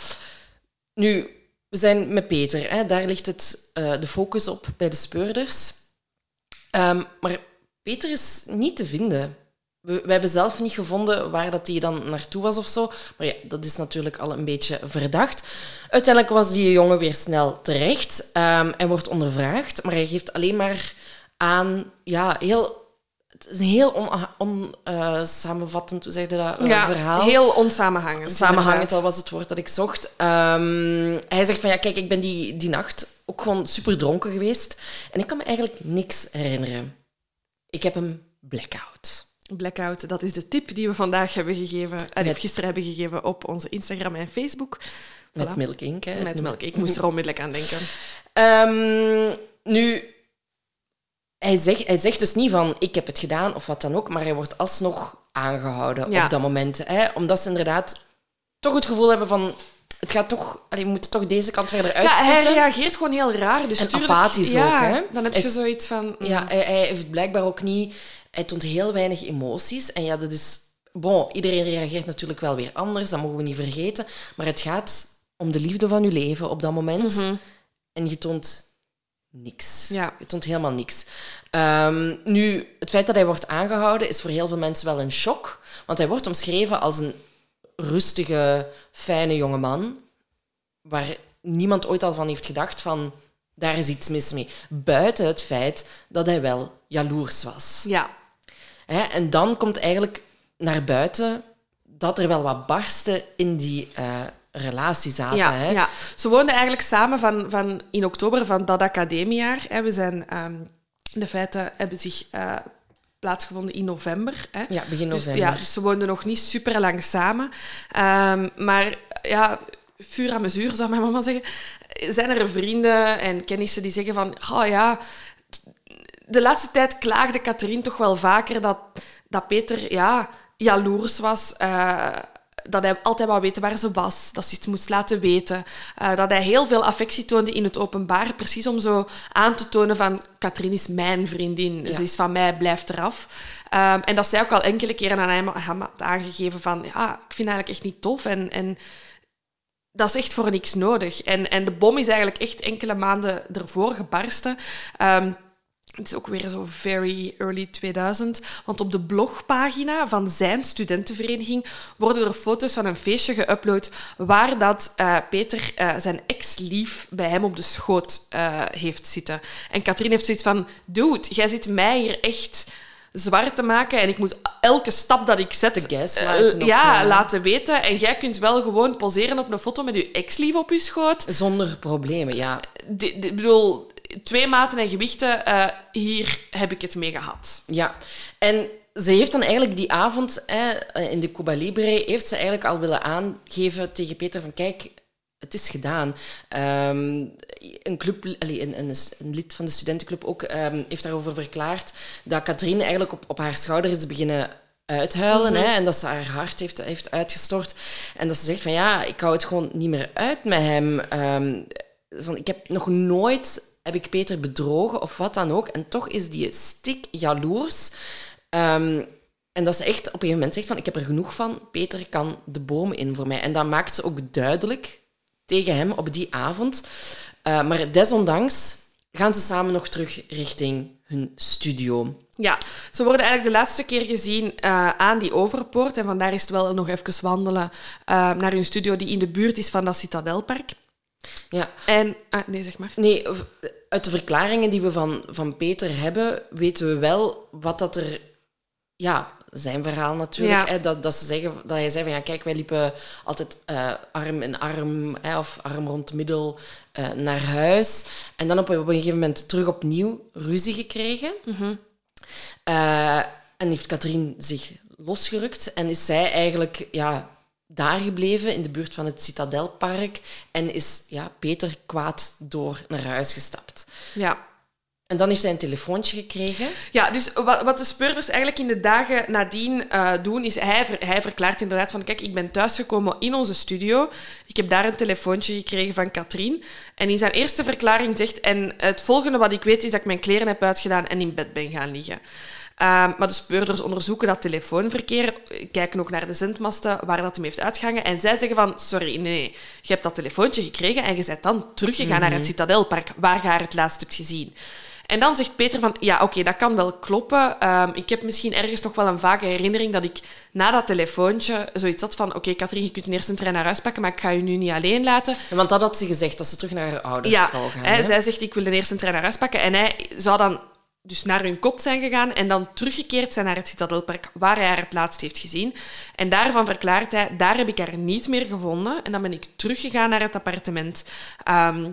Nu, we zijn met Peter. Hè. Daar ligt het, uh, de focus op bij de speurders. Um, maar Peter is niet te vinden. We, we hebben zelf niet gevonden waar dat hij dan naartoe was of zo. Maar ja, dat is natuurlijk al een beetje verdacht. Uiteindelijk was die jongen weer snel terecht um, en wordt ondervraagd. Maar hij geeft alleen maar aan... Ja, heel... Het is een heel onsamenvattend, on, uh, hoe zeg je dat, uh, ja, verhaal. Heel onsamenhangend. Samenhangend, dat was het woord dat ik zocht. Um, hij zegt van, ja, kijk, ik ben die, die nacht ook gewoon super dronken geweest. En ik kan me eigenlijk niks herinneren. Ik heb een blackout. Blackout, dat is de tip die we vandaag hebben gegeven, en Met... gisteren hebben gegeven op onze Instagram en Facebook. Met voilà. Milk Inc. Hè? Met Milk Inc. Ik moest er onmiddellijk aan denken. Um, nu, hij zegt, hij zegt dus niet van ik heb het gedaan of wat dan ook, maar hij wordt alsnog aangehouden ja. op dat moment. Hè? Omdat ze inderdaad toch het gevoel hebben van... Het gaat toch... Allee, we moeten toch deze kant verder uitzetten. Ja, hij reageert gewoon heel raar. Dus en tuurlijk, apathisch ja, ook. Hè? Dan heb je hij, zoiets van... Mm. Ja, hij, hij heeft blijkbaar ook niet... Hij toont heel weinig emoties. En ja, dat is... Bon, iedereen reageert natuurlijk wel weer anders. Dat mogen we niet vergeten. Maar het gaat om de liefde van je leven op dat moment. Mm-hmm. En je toont niks. Ja. Je toont helemaal niks. Um, nu, het feit dat hij wordt aangehouden is voor heel veel mensen wel een shock. Want hij wordt omschreven als een rustige, fijne jongeman, waar niemand ooit al van heeft gedacht van, daar is iets mis mee. Buiten het feit dat hij wel jaloers was. Ja. Hè? En dan komt eigenlijk naar buiten dat er wel wat barsten in die uh, relatie zaten. Ja, hè? ja, ze woonden eigenlijk samen van, van in oktober van dat academiejaar. Hè. We zijn, um, de feiten hebben zich uh, plaatsgevonden in november. Hè. Ja, begin november. Dus, ja, dus ze woonden nog niet super lang samen. Um, maar ja, vuur aan mezuur, zou mijn mama zeggen. Zijn er vrienden en kennissen die zeggen van, oh ja, de laatste tijd klaagde Catherine toch wel vaker dat, dat Peter ja, jaloers was. Uh, dat hij altijd wou weten waar ze was, dat ze het moest laten weten. Uh, dat hij heel veel affectie toonde in het openbaar, precies om zo aan te tonen van Catherine is mijn vriendin, ja. Ze is van mij, blijft eraf. Um, en dat zij ook al enkele keren aan hem, hem had aangegeven van ja, ik vind het eigenlijk echt niet tof en, en dat is echt voor niks nodig. En, en de bom is eigenlijk echt enkele maanden ervoor gebarsten. Um, Het is ook weer zo very early tweeduizend. Want op de blogpagina van zijn studentenvereniging worden er foto's van een feestje geüpload waar dat, uh, Peter uh, zijn ex-lief bij hem op de schoot uh, heeft zitten. En Catherine heeft zoiets van, dude, jij zit mij hier echt zwaar te maken en ik moet elke stap dat ik zet de gaslighten uh, ja, laten weten. En jij kunt wel gewoon poseren op een foto met je ex-lief op je schoot. Zonder problemen, ja. Ik bedoel, twee maten en gewichten, uh, hier heb ik het mee gehad. Ja, en ze heeft dan eigenlijk die avond hè, in de Cuba Libre heeft ze eigenlijk al willen aangeven tegen Peter van kijk, het is gedaan. Um, een, club, allez, een, een, een lid van de studentenclub ook um, heeft daarover verklaard dat Catherine eigenlijk op, op haar schouder is beginnen uithuilen, mm-hmm. hè, en dat ze haar hart heeft, heeft uitgestort. En dat ze zegt van ja, ik hou het gewoon niet meer uit met hem. Um, van, ik heb nog nooit... heb ik Peter bedrogen of wat dan ook. En toch is die stik jaloers. Um, en dat ze echt op een gegeven moment zegt van ik heb er genoeg van, Peter kan de boom in voor mij. En dat maakt ze ook duidelijk tegen hem op die avond. Uh, maar desondanks gaan ze samen nog terug richting hun studio. Ja, ze worden eigenlijk de laatste keer gezien uh, aan die Overpoort. En vandaar is het wel nog even wandelen uh, naar hun studio die in de buurt is van dat Citadelpark. Ja. En, ah, nee, zeg maar. Nee, uit de verklaringen die we van, van Peter hebben, weten we wel wat dat er... Ja, zijn verhaal natuurlijk. Ja. Hè, dat, dat, ze zeggen, dat hij zei van, ja, kijk, wij liepen altijd uh, arm in arm, hè, of arm rond de middel, uh, naar huis. En dan op, op een gegeven moment terug opnieuw ruzie gekregen. Mm-hmm. Uh, en heeft Catherine zich losgerukt. En is zij eigenlijk... ja. daar gebleven, in de buurt van het Citadelpark. En is ja, Peter kwaad door naar huis gestapt. Ja. En dan heeft hij een telefoontje gekregen. Ja, dus wat, wat de speurders eigenlijk in de dagen nadien uh, doen, is hij, ver, hij verklaart inderdaad van kijk, ik ben thuisgekomen in onze studio. Ik heb daar een telefoontje gekregen van Catherine. En in zijn eerste verklaring zegt... En het volgende wat ik weet is dat ik mijn kleren heb uitgedaan en in bed ben gaan liggen. Uh, maar de speurders onderzoeken dat telefoonverkeer, kijken ook naar de zendmasten waar dat hem heeft uitgehangen. En zij zeggen van, sorry, nee, nee, je hebt dat telefoontje gekregen en je bent dan teruggegaan mm-hmm. naar het Citadelpark, waar je haar het laatst hebt gezien. En dan zegt Peter van, ja, oké, okay, dat kan wel kloppen. Um, ik heb misschien ergens nog wel een vage herinnering dat ik na dat telefoontje zoiets had van, oké, okay, Catherine, je kunt eerst een trein naar huis pakken, maar ik ga je nu niet alleen laten. Ja, want dat had ze gezegd, dat ze terug naar haar ouders ja, zou gaan. Hij, hè? zij zegt, ik wil de eerste trein naar huis pakken. En hij zou dan dus naar hun kot zijn gegaan en dan teruggekeerd zijn naar het Citadelpark, waar hij haar het laatst heeft gezien. En daarvan verklaart hij, daar heb ik haar niet meer gevonden. En dan ben ik teruggegaan naar het appartement. Um,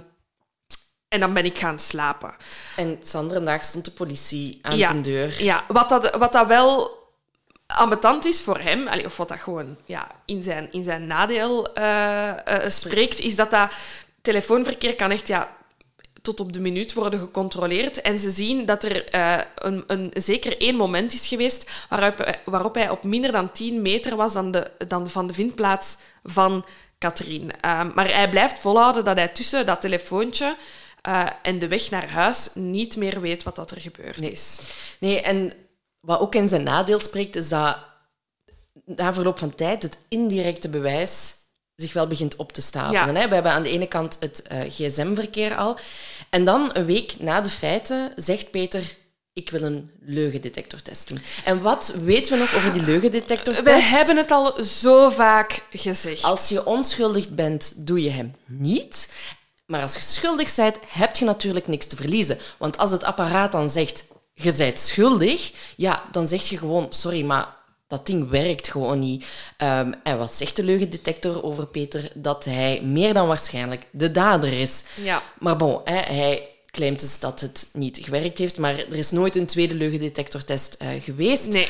en dan ben ik gaan slapen. En andere dag stond de politie aan ja, zijn deur. Ja, wat dat, wat dat wel ambetant is voor hem, of wat dat gewoon ja, in, zijn, in zijn nadeel uh, uh, spreekt, is dat dat telefoonverkeer kan echt... Ja, tot op de minuut worden gecontroleerd. En ze zien dat er uh, een, een, zeker één moment is geweest waarop, waarop hij op minder dan tien meter was dan, de, dan van de vindplaats van Catherine. Uh, maar hij blijft volhouden dat hij tussen dat telefoontje uh, en de weg naar huis niet meer weet wat dat er gebeurd nee. is. Nee, en wat ook in zijn nadeel spreekt, is dat na verloop van tijd het indirecte bewijs zich wel begint op te stapelen. Ja. Hè? We hebben aan de ene kant het uh, gsm-verkeer al. En dan, een week na de feiten, zegt Peter... Ik wil een leugendetectortest doen. En wat weten we nog over die leugendetectortest? We hebben het al zo vaak gezegd. Als je onschuldig bent, doe je hem niet. Maar als je schuldig bent, heb je natuurlijk niks te verliezen. Want als het apparaat dan zegt, je bent schuldig, ja, dan zeg je gewoon, sorry, maar dat ding werkt gewoon niet. Um, en wat zegt de leugendetector over Peter? Dat hij meer dan waarschijnlijk de dader is. Ja. Maar bon, hè, hij... claimt dus dat het niet gewerkt heeft, maar er is nooit een tweede leugendetectortest uh, geweest. Nee.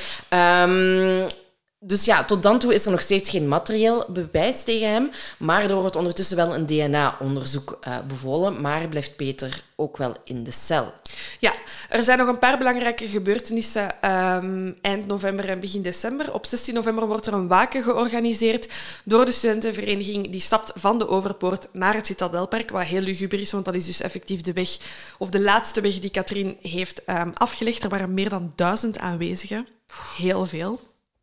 Um, dus ja, tot dan toe is er nog steeds geen materieel bewijs tegen hem, maar er wordt ondertussen wel een D N A-onderzoek uh, bevolen, maar blijft Peter ook wel in de cel. Ja, er zijn nog een paar belangrijke gebeurtenissen um, eind november en begin december. Op zestien november wordt er een waken georganiseerd door de studentenvereniging. Die stapt van de Overpoort naar het Citadelpark, wat heel luguber is, want dat is dus effectief de weg, of de laatste weg die Katrien heeft um, afgelegd. Er waren meer dan duizend aanwezigen. Heel veel.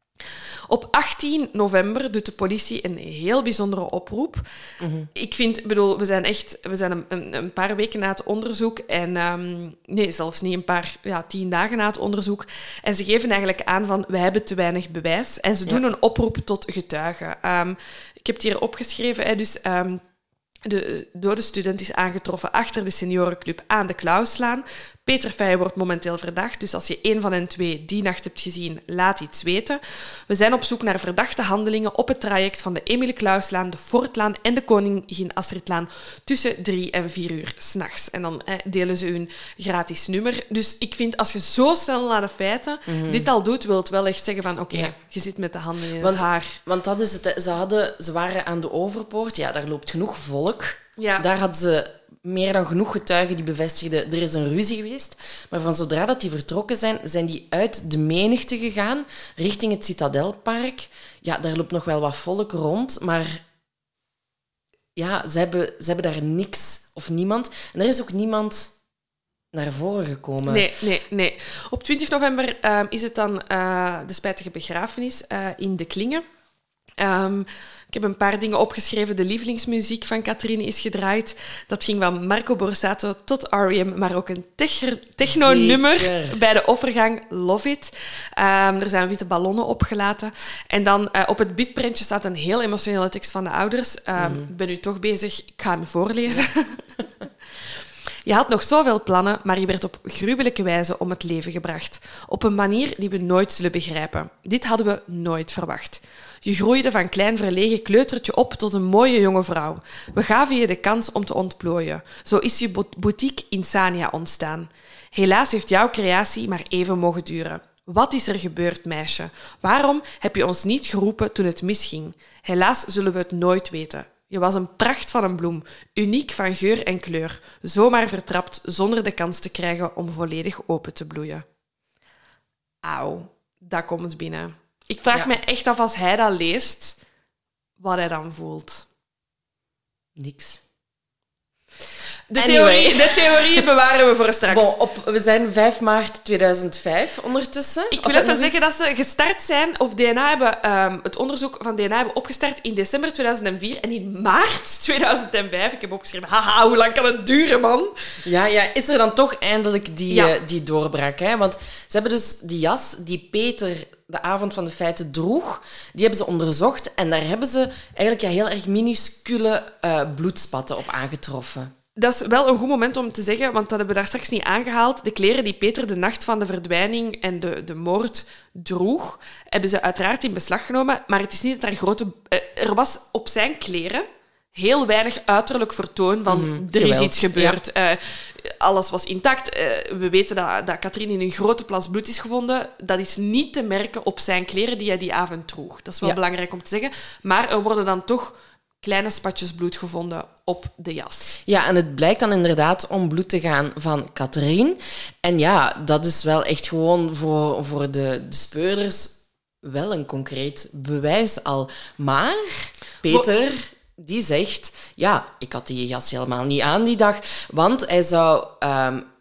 Op achttien november doet de politie een heel bijzondere oproep. Mm-hmm. Ik vind, bedoel, we zijn echt we zijn een, een, een paar weken na het onderzoek en um, nee, zelfs niet een paar, ja, tien dagen na het onderzoek. En ze geven eigenlijk aan van, we hebben te weinig bewijs. En ze doen ja. een oproep tot getuigen. Um, ik heb het hier opgeschreven, hè, dus... Um, De dode student is aangetroffen achter de seniorenclub aan de Klauwslaan. Peter Feijen wordt momenteel verdacht, dus als je één van hen twee die nacht hebt gezien, laat iets weten. We zijn op zoek naar verdachte handelingen op het traject van de Emilie Klauwslaan, de Fortlaan en de Koningin Astridlaan tussen drie en vier uur 's nachts. En dan eh, delen ze hun gratis nummer. Dus ik vind, als je zo snel naar de feiten mm-hmm. dit al doet, wil het wel echt zeggen van oké, okay, ja. je zit met de handen in want, het haar. Want dat is het. Ze, hadden, ze waren aan de Overpoort. Ja, daar loopt genoeg volk. Ja. Daar hadden ze meer dan genoeg getuigen die bevestigden er is een ruzie geweest. Maar van zodra dat die vertrokken zijn, zijn die uit de menigte gegaan richting het Citadelpark. Ja, daar loopt nog wel wat volk rond, maar ja, ze hebben, ze hebben daar niks of niemand. En er is ook niemand naar voren gekomen. Nee, nee, nee. Op twintig november uh, is het dan uh, de spijtige begrafenis uh, in De Klinge. Um, ik heb een paar dingen opgeschreven. De lievelingsmuziek van Katrien is gedraaid. Dat ging van Marco Borsato tot R E M, maar ook een techno-nummer bij de offergang. Love it. Um, er zijn witte ballonnen opgelaten. En dan uh, op het bidprentje staat een heel emotionele tekst van de ouders. Ik um, mm. ben nu toch bezig. Ik ga hem voorlezen. Je had nog zoveel plannen, maar je werd op gruwelijke wijze om het leven gebracht. Op een manier die we nooit zullen begrijpen. Dit hadden we nooit verwacht. Je groeide van klein verlegen kleutertje op tot een mooie jonge vrouw. We gaven je de kans om te ontplooien. Zo is je boutique Insania ontstaan. Helaas heeft jouw creatie maar even mogen duren. Wat is er gebeurd, meisje? Waarom heb je ons niet geroepen toen het misging? Helaas zullen we het nooit weten. Je was een pracht van een bloem, uniek van geur en kleur, zomaar vertrapt zonder de kans te krijgen om volledig open te bloeien. Auw, dat komt binnen. Ik vraag ja. me echt af, als hij dat leest, wat hij dan voelt. Niks. De, anyway. theorie, de theorie bewaren we voor straks. Bon, op, we zijn vijf maart tweeduizend vijf ondertussen. Ik wil of even zeggen iets? dat ze gestart zijn, of D N A hebben, um, het onderzoek van D N A hebben opgestart in december tweeduizend vier en in maart tweeduizend vijf. Ik heb opgeschreven, haha, hoe lang kan het duren, man? Ja, ja, is er dan toch eindelijk die, ja. uh, die doorbraak? Hè? Want ze hebben dus die jas die Peter de avond van de feiten droeg, die hebben ze onderzocht en daar hebben ze eigenlijk ja, heel erg minuscule uh, bloedspatten op aangetroffen. Dat is wel een goed moment om te zeggen, want dat hebben we daar straks niet aangehaald. De kleren die Peter de nacht van de verdwijning en de, de moord droeg, hebben ze uiteraard in beslag genomen. Maar het is niet dat er grote... Er was op zijn kleren heel weinig uiterlijk vertoon van mm-hmm. er Geweld. is iets gebeurd. Ja. Uh, alles was intact. Uh, we weten dat, dat Katrien in een grote plas bloed is gevonden. Dat is niet te merken op zijn kleren die hij die avond droeg. Dat is wel ja. belangrijk om te zeggen. Maar er worden dan toch kleine spatjes bloed gevonden op de jas. Ja, en het blijkt dan inderdaad om bloed te gaan van Katrien. En ja, dat is wel echt gewoon voor, voor de, de speurders wel een concreet bewijs al. Maar Peter, die zegt... Ja, ik had die jas helemaal niet aan die dag, want hij zou... Um,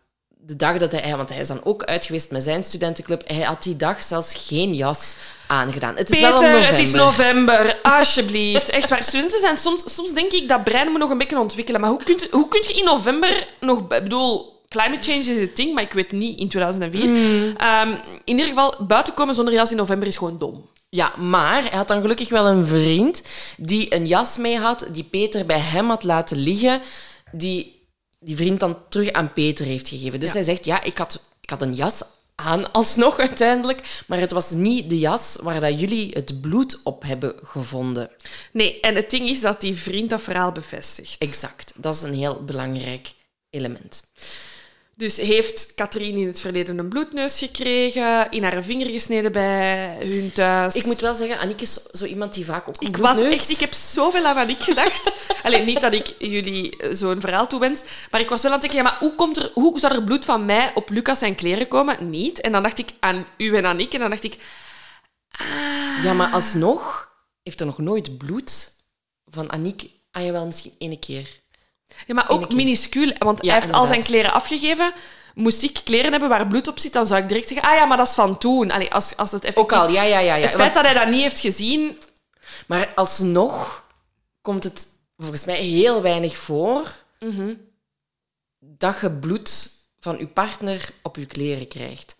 de dag dat hij... Want hij is dan ook uit geweest met zijn studentenclub. Hij had die dag zelfs geen jas aangedaan. Het is Peter, wel al november. Het is november. Alsjeblieft. Echt waar. Studenten zijn soms... Soms denk ik, dat brein moet nog een beetje ontwikkelen. Maar hoe kun je, hoe kun je in november nog... Ik bedoel, climate change is het ding, maar ik weet niet in tweeduizend vier. Mm. Um, in ieder geval, buiten komen zonder jas in november is gewoon dom. Ja, maar hij had dan gelukkig wel een vriend die een jas mee had, die Peter bij hem had laten liggen, die die vriend dan terug aan Peter heeft gegeven. Dus ja. hij zegt, ja, ik had, ik had een jas aan alsnog uiteindelijk, maar het was niet de jas waar dat jullie het bloed op hebben gevonden. Nee, en het ding is dat die vriend dat verhaal bevestigt. Exact. Dat is een heel belangrijk element. Dus heeft Katrien in het verleden een bloedneus gekregen, in haar vinger gesneden bij hun thuis? Ik moet wel zeggen, Aniek is zo iemand die vaak ook een ik bloedneus... Was echt, ik heb zoveel aan Aniek gedacht. Alleen niet dat ik jullie zo'n verhaal toewens, maar ik was wel aan het denken, ja, maar hoe, komt er, hoe zou er bloed van mij op Lucas zijn kleren komen? Niet. En dan dacht ik aan u en Aniek en dan dacht ik... Ah. Ja, maar alsnog heeft er nog nooit bloed van Aniek... Ah, jawel, misschien één keer... Ja, maar ook minuscuul, want ja, hij heeft inderdaad al zijn kleren afgegeven. Moest ik kleren hebben waar bloed op zit, dan zou ik direct zeggen, ah ja, maar dat is van toen. Allee, als, als het effectief... Ook al, ja, ja, ja. ja. Het feit dat hij dat niet heeft gezien... Maar alsnog komt het volgens mij heel weinig voor mm-hmm. dat je bloed van je partner op je kleren krijgt.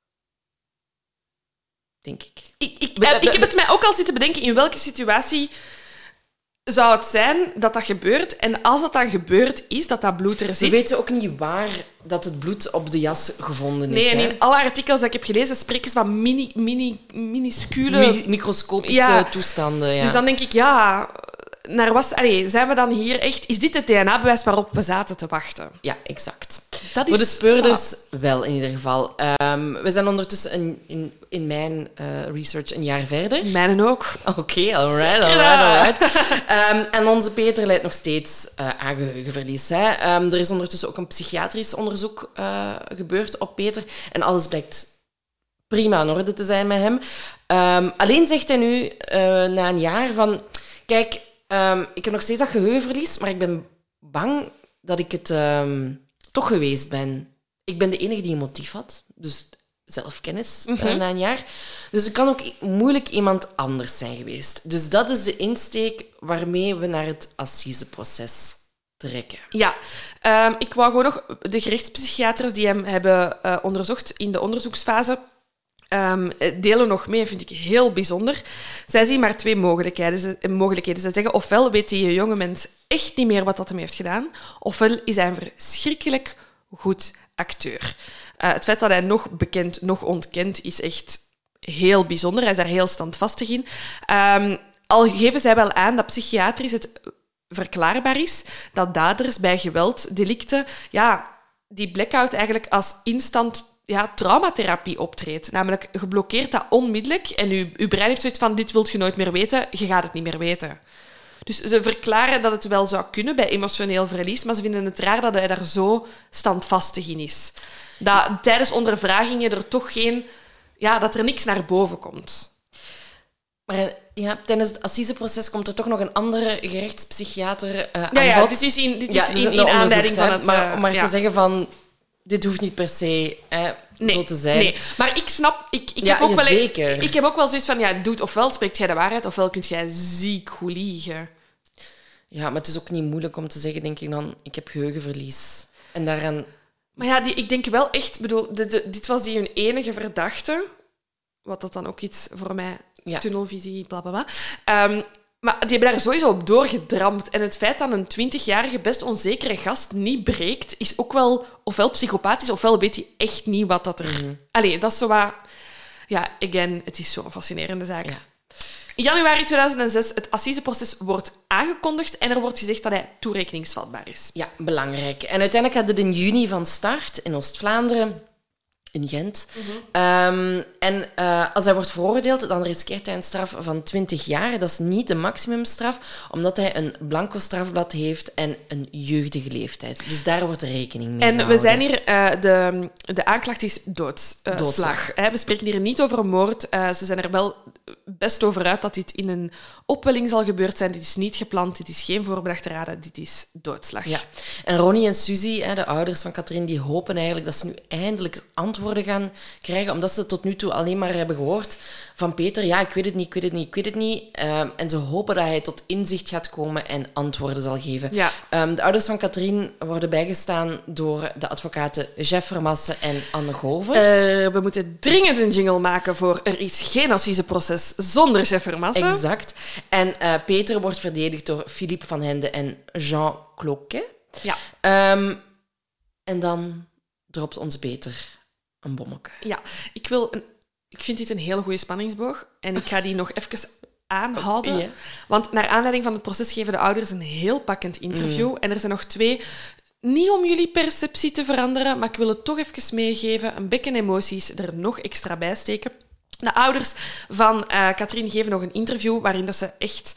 Denk ik. Ik, ik, ik, ik heb het mij ook al zitten bedenken, in welke situatie... zou het zijn dat dat gebeurt. En als dat dan gebeurd is, dat dat bloed er zit... We weten ook niet waar dat het bloed op de jas gevonden is. Nee, en hè? in alle artikels die ik heb gelezen spreken ze van mini, mini, minuscule... Mi- microscopische ja. toestanden, ja. Dus dan denk ik, ja... Naar was, allez, zijn we dan hier echt... Is dit het D N A-bewijs waarop we zaten te wachten? Ja, exact. Dat is, Voor de speurders ja. wel, in ieder geval. Um, we zijn ondertussen in, in, in mijn uh, research een jaar verder. Mijne ook. Oké, okay, alright, alright, alright. um, en onze Peter lijdt nog steeds uh, aan geheugenverlies. Hè. Um, er is ondertussen ook een psychiatrisch onderzoek uh, gebeurd op Peter. En alles blijkt prima in orde te zijn met hem. Um, alleen zegt hij nu, uh, na een jaar, van... Kijk, um, ik heb nog steeds dat geheugenverlies, maar ik ben bang dat ik het... Um, toch geweest ben. Ik ben de enige die een motief had. Dus zelfkennis mm-hmm. uh, na een jaar. Dus er kan ook moeilijk iemand anders zijn geweest. Dus dat is de insteek waarmee we naar het assiseproces trekken. Ja, um, ik wou gewoon nog... De gerechtspsychiaters die hem hebben uh, onderzocht in de onderzoeksfase... Um, delen nog mee, vind ik heel bijzonder. Zij zien maar twee mogelijkheden. mogelijkheden. Zij zeggen, ofwel weet die jonge mens echt niet meer wat dat hem heeft gedaan, ofwel is hij een verschrikkelijk goed acteur. Uh, het feit dat hij nog bekend, nog ontkend, is echt heel bijzonder. Hij is daar heel standvastig in. Um, al geven zij wel aan dat psychiatrisch het verklaarbaar is dat daders bij gewelddelicten ja, die blackout eigenlijk als instant ja, traumatherapie optreedt. Namelijk, je blokkeert dat onmiddellijk en je, je brein heeft zoiets van, dit wilt je nooit meer weten, je gaat het niet meer weten. Dus ze verklaren dat het wel zou kunnen bij emotioneel verlies, maar ze vinden het raar dat hij daar zo standvastig in is. Dat tijdens ondervragingen er toch geen... Ja, dat er niks naar boven komt. Maar ja, tijdens het assiseproces komt er toch nog een andere gerechtspsychiater uh, aan ja, ja, bod. dit is in, dit ja, is in, in aanleiding van het... Maar om maar ja. te zeggen van... Dit hoeft niet per se eh, nee, zo te zijn. Nee, maar ik snap... Ik, ik, ja, heb ook wel, zeker. ik heb ook wel zoiets van... Ja, doet ofwel spreekt jij de waarheid, ofwel kunt jij ziek goed liegen. Ja, maar het is ook niet moeilijk om te zeggen, denk ik dan... Ik heb geheugenverlies. En daaraan... Maar ja, die, ik denk wel echt... Bedoel, de, de, dit was die hun enige verdachte. Wat dat dan ook iets voor mij... Ja. Tunnelvisie, blablabla. Um, Maar die hebben daar sowieso op doorgedramd. En het feit dat een twintigjarige, best onzekere gast niet breekt, is ook wel ofwel psychopathisch, ofwel weet hij echt niet wat dat er... Mm-hmm. Allee, dat is zo wat... Ja, again, het is zo'n fascinerende zaak. Ja. In januari tweeduizend zes, het assiseproces wordt aangekondigd en er wordt gezegd dat hij toerekeningsvatbaar is. Ja, belangrijk. En uiteindelijk gaat het in juni van start in Oost-Vlaanderen... in Gent. Mm-hmm. Um, en uh, als hij wordt veroordeeld, dan riskeert hij een straf van twintig jaar. Dat is niet de maximumstraf, omdat hij een blanco strafblad heeft en een jeugdige leeftijd. Dus daar wordt rekening mee En gehouden. we zijn hier... Uh, de, de aanklacht is doodslag. Uh, doodslag. We spreken hier niet over moord. Uh, ze zijn er wel best over uit dat dit in een opwelling zal gebeurd zijn. Dit is niet gepland, dit is geen voorbedachte raden, dit is doodslag. Ja. En Ronnie en Suzy, de ouders van Catherine, die hopen eigenlijk dat ze nu eindelijk antwoorden gaan krijgen, omdat ze tot nu toe alleen maar hebben gehoord van Peter, ja, ik weet het niet, ik weet het niet, ik weet het niet. Um, en ze hopen dat hij tot inzicht gaat komen en antwoorden zal geven. Ja. Um, de ouders van Catherine worden bijgestaan door de advocaten Jeff Vermassen en Anne Govers. Uh, we moeten dringend een jingle maken voor Er is geen assiseproces zonder Jeff Vermassen. Exact. En uh, Peter wordt verdedigd door Philippe van Hende en Jean Cloquet. Ja. Um, en dan dropt ons Peter een bommetje. Ja, ik wil een... Ik vind dit een hele goede spanningsboog. En ik ga die nog even aanhouden. Ja. Want naar aanleiding van het proces geven de ouders een heel pakkend interview. Mm. En er zijn nog twee... Niet om jullie perceptie te veranderen, maar ik wil het toch even meegeven. Een bekken emoties er nog extra bij steken. De ouders van uh, Catherine geven nog een interview waarin dat ze echt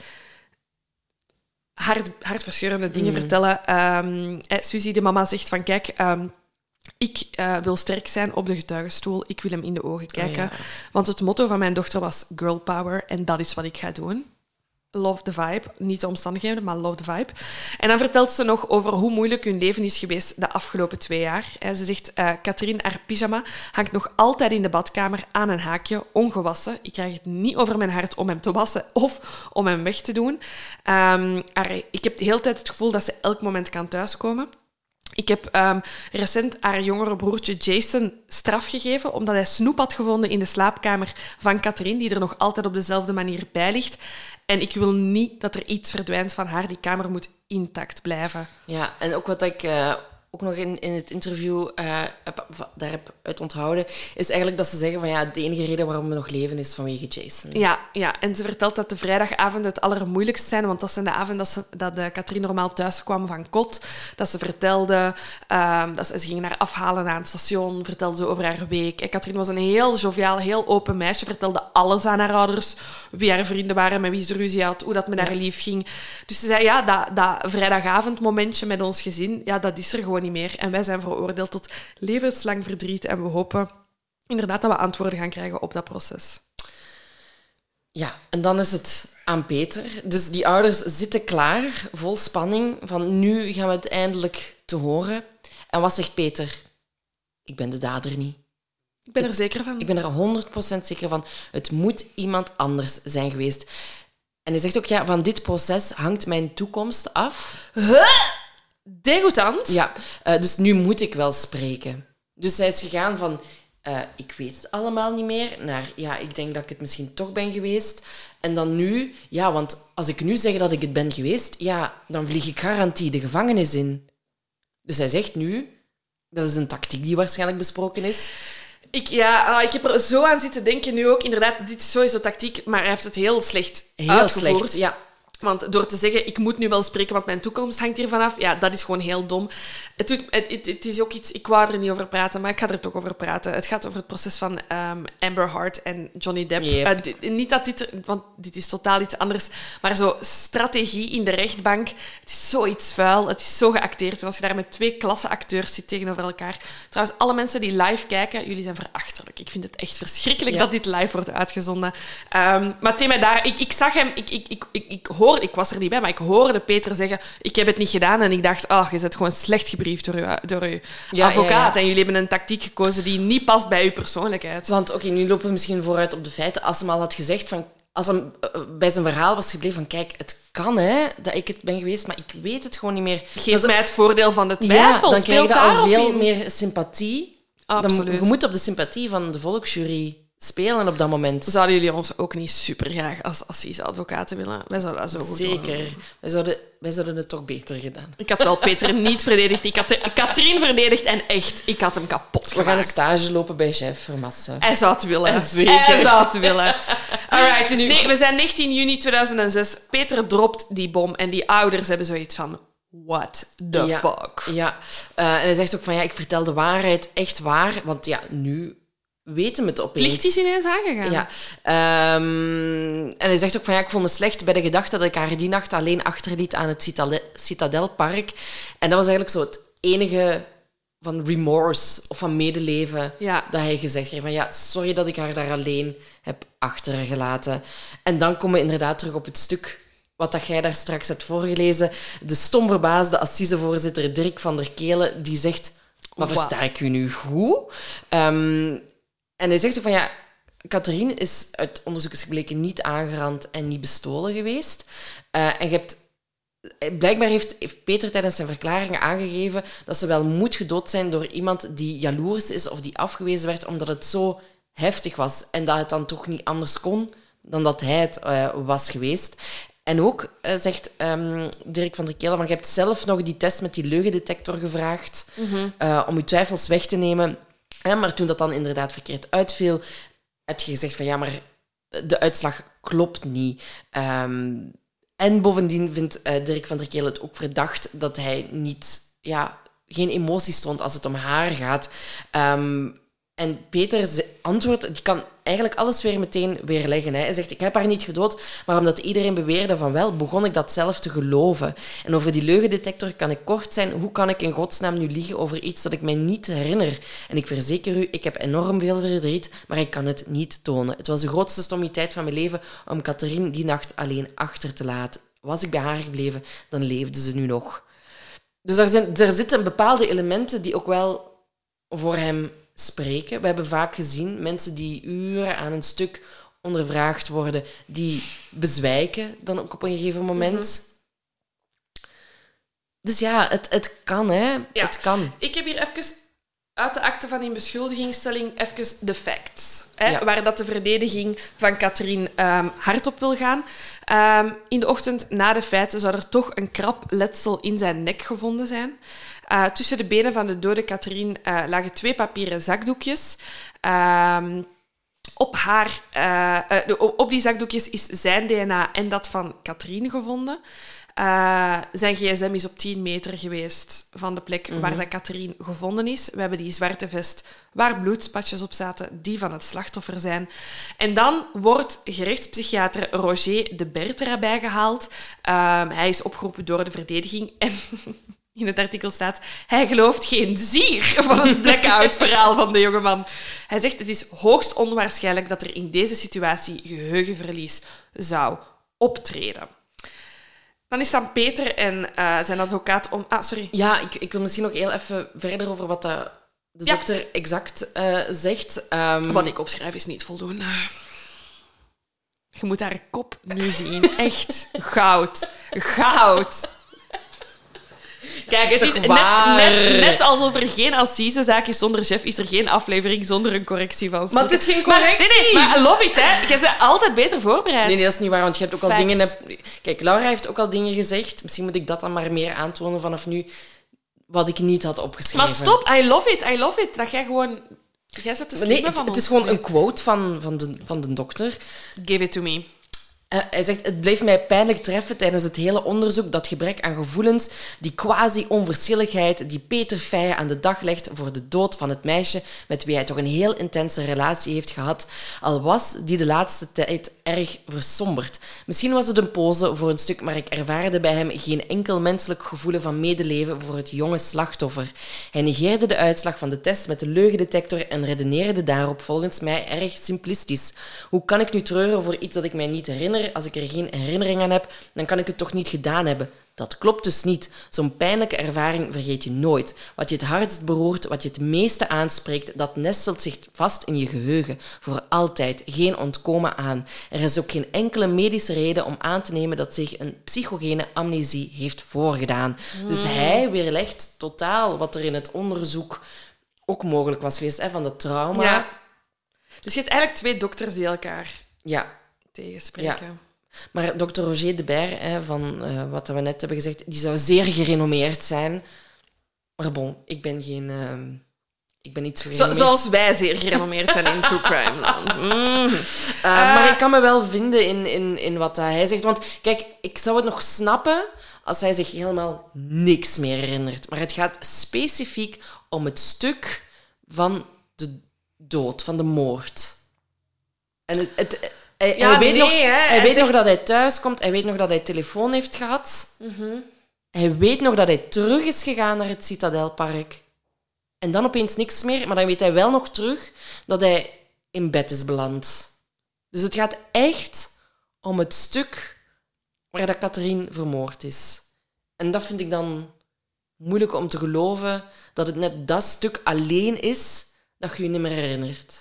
hart, hartverscheurende dingen Mm. vertellen. Um, eh, Suzy, de mama, zegt van kijk... Um, Ik uh, wil sterk zijn op de getuigenstoel. Ik wil hem in de ogen kijken. Oh, ja. Want het motto van mijn dochter was girl power. En dat is wat ik ga doen. Love the vibe. Niet de omstandigheden, maar love the vibe. En dan vertelt ze nog over hoe moeilijk hun leven is geweest de afgelopen twee jaar. En ze zegt, uh, Catherine, haar pyjama hangt nog altijd in de badkamer aan een haakje, ongewassen. Ik krijg het niet over mijn hart om hem te wassen of om hem weg te doen. Um, haar, ik heb de hele tijd het gevoel dat ze elk moment kan thuiskomen. Ik heb um, recent haar jongere broertje Jason straf gegeven omdat hij snoep had gevonden in de slaapkamer van Catherine, die er nog altijd op dezelfde manier bij ligt. En ik wil niet dat er iets verdwijnt van haar. Die kamer moet intact blijven. Ja, en ook wat ik uh, ook nog in, in het interview uh, heb, daar heb uit onthouden, is eigenlijk dat ze zeggen van ja, de enige reden waarom we nog leven is vanwege Jason. Ja, ja, en ze vertelt dat de vrijdagavonden het allermoeilijkst zijn, want dat zijn de avonden dat, ze, dat de Catherine normaal thuis kwam van kot. Dat ze vertelde, um, dat ze, ze ging haar afhalen aan het station, vertelde ze over haar week. En Catherine was een heel joviaal, heel open meisje, vertelde alles aan haar ouders, wie haar vrienden waren, met wie ze ruzie had, hoe dat met haar lief ging. Dus ze zei, ja, dat, dat vrijdagavondmomentje met ons gezin, ja, dat is er gewoon niet meer. En wij zijn veroordeeld tot levenslang verdriet en we hopen inderdaad dat we antwoorden gaan krijgen op dat proces. Ja, en dan is het aan Peter. Dus die ouders zitten klaar, vol spanning, van nu gaan we het eindelijk te horen. En wat zegt Peter? Ik ben de dader niet. Ik ben er zeker van. Ik ben er honderd procent zeker van. Het moet iemand anders zijn geweest. En hij zegt ook, ja, van dit proces hangt mijn toekomst af. Huh? Degoutant. Ja, uh, dus nu moet ik wel spreken. Dus hij is gegaan van, uh, ik weet het allemaal niet meer, naar, ja, ik denk dat ik het misschien toch ben geweest. En dan nu, ja, want als ik nu zeg dat ik het ben geweest, ja, dan vlieg ik garantie de gevangenis in. Dus hij zegt nu, dat is een tactiek die waarschijnlijk besproken is. Ik, ja, ik heb er zo aan zitten denken nu ook. Inderdaad, dit is sowieso tactiek, maar hij heeft het heel slecht Heel uitgevoerd. slecht, ja. Want door te zeggen, ik moet nu wel spreken, want mijn toekomst hangt hiervan af, ja, dat is gewoon heel dom. Het, doet, het, het, het is ook iets, ik wou er niet over praten, maar ik ga er toch over praten. Het gaat over het proces van um, Amber Heard en Johnny Depp. Yep. Uh, dit, niet dat dit, want dit is totaal iets anders, maar zo strategie in de rechtbank, het is zoiets vuil, het is zo geacteerd. En als je daar met twee klasse acteurs zit tegenover elkaar... Trouwens, alle mensen die live kijken, jullie zijn verachtelijk. Ik vind het echt verschrikkelijk ja. dat dit live wordt uitgezonden. Um, maar thema daar, ik, ik zag hem, ik, ik, ik, ik, ik hoorde, ik was er niet bij, maar ik hoorde Peter zeggen, ik heb het niet gedaan. En ik dacht, oh, je bent gewoon slecht gebriefd door je, door uw ja, advocaat. Ja, ja. En jullie hebben een tactiek gekozen die niet past bij uw persoonlijkheid. Want oké, okay, nu lopen we misschien vooruit op de feiten. Als hem al had gezegd, van, als hem uh, bij zijn verhaal was gebleven van, kijk, het kan hè, dat ik het ben geweest, maar ik weet het gewoon niet meer. Geef mij het voordeel van de twijfel. Ja, dan krijg je al veel in. meer sympathie. Absoluut. Dan, je moet op de sympathie van de volksjury spelen op dat moment. Zouden jullie ons ook niet super graag als assiseadvocaten willen? Wij zouden dat zo goed doen. Zeker. Wij zouden, wij zouden het toch beter gedaan. Ik had wel Peter niet verdedigd. Ik had Catherine verdedigd en echt, ik had hem kapot gemaakt. We gaan een stage lopen bij Jeff Vermassen. Hij zou het willen. Zeker. Hij zou het willen. Alright, dus nee, we zijn negentien juni tweeduizend zes. Peter dropt die bom en die ouders hebben zoiets van... What the ja, fuck? Ja. Uh, en hij zegt ook van, ja, ik vertel de waarheid echt waar. Want ja, nu... weten we het opeens. Het licht is ineens aangegaan. Ja. Um, en hij zegt ook van, ja, ik voel me slecht bij de gedachte dat ik haar die nacht alleen achterliet aan het Citadel, Citadelpark. En dat was eigenlijk zo het enige van remorse of van medeleven. Ja. Dat hij gezegd heeft van ja, sorry dat ik haar daar alleen heb achtergelaten. En dan komen we inderdaad terug op het stuk wat dat jij daar straks hebt voorgelezen. De stom verbaasde assisevoorzitter Dirk van der Kelen, die zegt... Maar Wow. versta ik u nu goed? Um, en hij zegt ook van ja... Catherine is uit onderzoek is gebleken niet aangerand en niet bestolen geweest. Uh, en je hebt... Blijkbaar heeft, heeft Peter tijdens zijn verklaringen aangegeven dat ze wel moet gedood zijn door iemand die jaloers is of die afgewezen werd omdat het zo heftig was en dat het dan toch niet anders kon dan dat hij het uh, was geweest. En ook uh, zegt um, Dirk van der Kelen van je hebt zelf nog die test met die leugendetector gevraagd mm-hmm. uh, om je twijfels weg te nemen. Ja, maar toen dat dan inderdaad verkeerd uitviel, heb je gezegd van ja, maar de uitslag klopt niet. Um, En bovendien vindt uh, Dirk van der Kelen het ook verdacht dat hij niet, ja, geen emoties toont als het om haar gaat. Um, en Peter antwoordt, die kan eigenlijk alles weer meteen weerleggen. Hè. Hij zegt, ik heb haar niet gedood, maar omdat iedereen beweerde van wel, begon ik dat zelf te geloven. En over die leugendetector kan ik kort zijn. Hoe kan ik in godsnaam nu liegen over iets dat ik mij niet herinner? En ik verzeker u, ik heb enorm veel verdriet, maar ik kan het niet tonen. Het was de grootste stommiteit van mijn leven om Catherine die nacht alleen achter te laten. Was ik bij haar gebleven, dan leefde ze nu nog. Dus er, zijn, er zitten bepaalde elementen die ook wel voor hem spreken. We hebben vaak gezien mensen die uren aan een stuk ondervraagd worden, die bezwijken dan ook op een gegeven moment. Mm-hmm. Dus ja, het, het kan, hè. Ja. Het kan. Ik heb hier even uit de akte van die beschuldigingsstelling even de facts. Hè, Ja. Waar dat de verdediging van Catherine um, hard op wil gaan. Um, in de ochtend na de feiten zou er toch een krap letsel in zijn nek gevonden zijn. Uh, tussen de benen van de dode Catherine uh, lagen twee papieren zakdoekjes. Um, op, haar, uh, uh, op die zakdoekjes is zijn D N A en dat van Catherine gevonden. Uh, zijn gsm is op tien meter geweest van de plek mm-hmm. waar dat Catherine gevonden is. We hebben die zwarte vest waar bloedspatjes op zaten, die van het slachtoffer zijn. En dan wordt gerechtspsychiater Roger de Berthe erbij gehaald. Uh, hij is opgeroepen door de verdediging en... In het artikel staat, hij gelooft geen zier van het blackout-verhaal van de jongeman. Hij zegt, het is hoogst onwaarschijnlijk dat er in deze situatie geheugenverlies zou optreden. Dan is dan Peter en uh, zijn advocaat om... Ah, sorry. Ja, ik, ik wil misschien nog heel even verder over wat de, de Ja. dokter exact uh, zegt. Um, Wat ik opschrijf is niet voldoende. Je moet haar kop nu zien. Echt goud. Goud. Kijk, het is net, net, net alsof er geen assisezaak is zonder chef, is er geen aflevering zonder een correctie van. Maar het is geen Maar, correctie. nee, nee, maar I love it, hè. Je bent altijd beter voorbereid. Nee, nee, dat is niet waar, want je hebt ook al Facts. dingen... Kijk, Laura heeft ook al dingen gezegd. Misschien moet ik dat dan maar meer aantonen vanaf nu, wat ik niet had opgeschreven. Maar stop, I love it, I love it. Dat jij gewoon... Jij zet de Nee, slimme het, van het ons is gewoon twee. een quote van, van, de, van de dokter. Give it to me. Uh, hij zegt, het bleef mij pijnlijk treffen tijdens het hele onderzoek dat gebrek aan gevoelens, die quasi-onverschilligheid die Peter Feijen aan de dag legt voor de dood van het meisje met wie hij toch een heel intense relatie heeft gehad, al was die de laatste tijd erg versomberd. Misschien was het een pose voor een stuk, maar ik ervaarde bij hem geen enkel menselijk gevoel van medeleven voor het jonge slachtoffer. Hij negeerde de uitslag van de test met de leugendetector en redeneerde daarop volgens mij erg simplistisch. Hoe kan ik nu treuren voor iets dat ik mij niet herinner? Als ik er geen herinnering aan heb, dan kan ik het toch niet gedaan hebben. Dat klopt dus niet. Zo'n pijnlijke ervaring vergeet je nooit. Wat je het hardst beroert, wat je het meeste aanspreekt, dat nestelt zich vast in je geheugen. Voor altijd. Geen ontkomen aan. Er is ook geen enkele medische reden om aan te nemen dat zich een psychogene amnesie heeft voorgedaan. Mm. Dus hij weerlegt totaal wat er in het onderzoek ook mogelijk was geweest, hè, van de trauma. Ja. Dus je hebt eigenlijk twee dokters die elkaar Ja. tegenspreken. Ja. Maar dokter Roger de Berthe, hè, van uh, wat we net hebben gezegd, die zou zeer gerenommeerd zijn. Maar bon, ik ben geen... Uh, ik ben niet zo gerenommeerd. Zo, zoals wij zeer gerenommeerd zijn in True Crime Land. Mm. Uh, uh, maar ik kan me wel vinden in, in, in wat hij zegt. Want kijk, ik zou het nog snappen als hij zich helemaal niks meer herinnert. Maar het gaat specifiek om het stuk van de dood, van de moord. En het... het Hij, ja, hij weet, nee, nog, hè. hij hij weet zegt... nog dat hij thuis komt. Hij weet nog dat hij telefoon heeft gehad. Mm-hmm. Hij weet nog dat hij terug is gegaan naar het Citadelpark. En dan opeens niks meer, maar dan weet hij wel nog terug dat hij in bed is beland. Dus het gaat echt om het stuk waar dat Catherine vermoord is. En dat vind ik dan moeilijk om te geloven, dat het net dat stuk alleen is dat je je niet meer herinnert.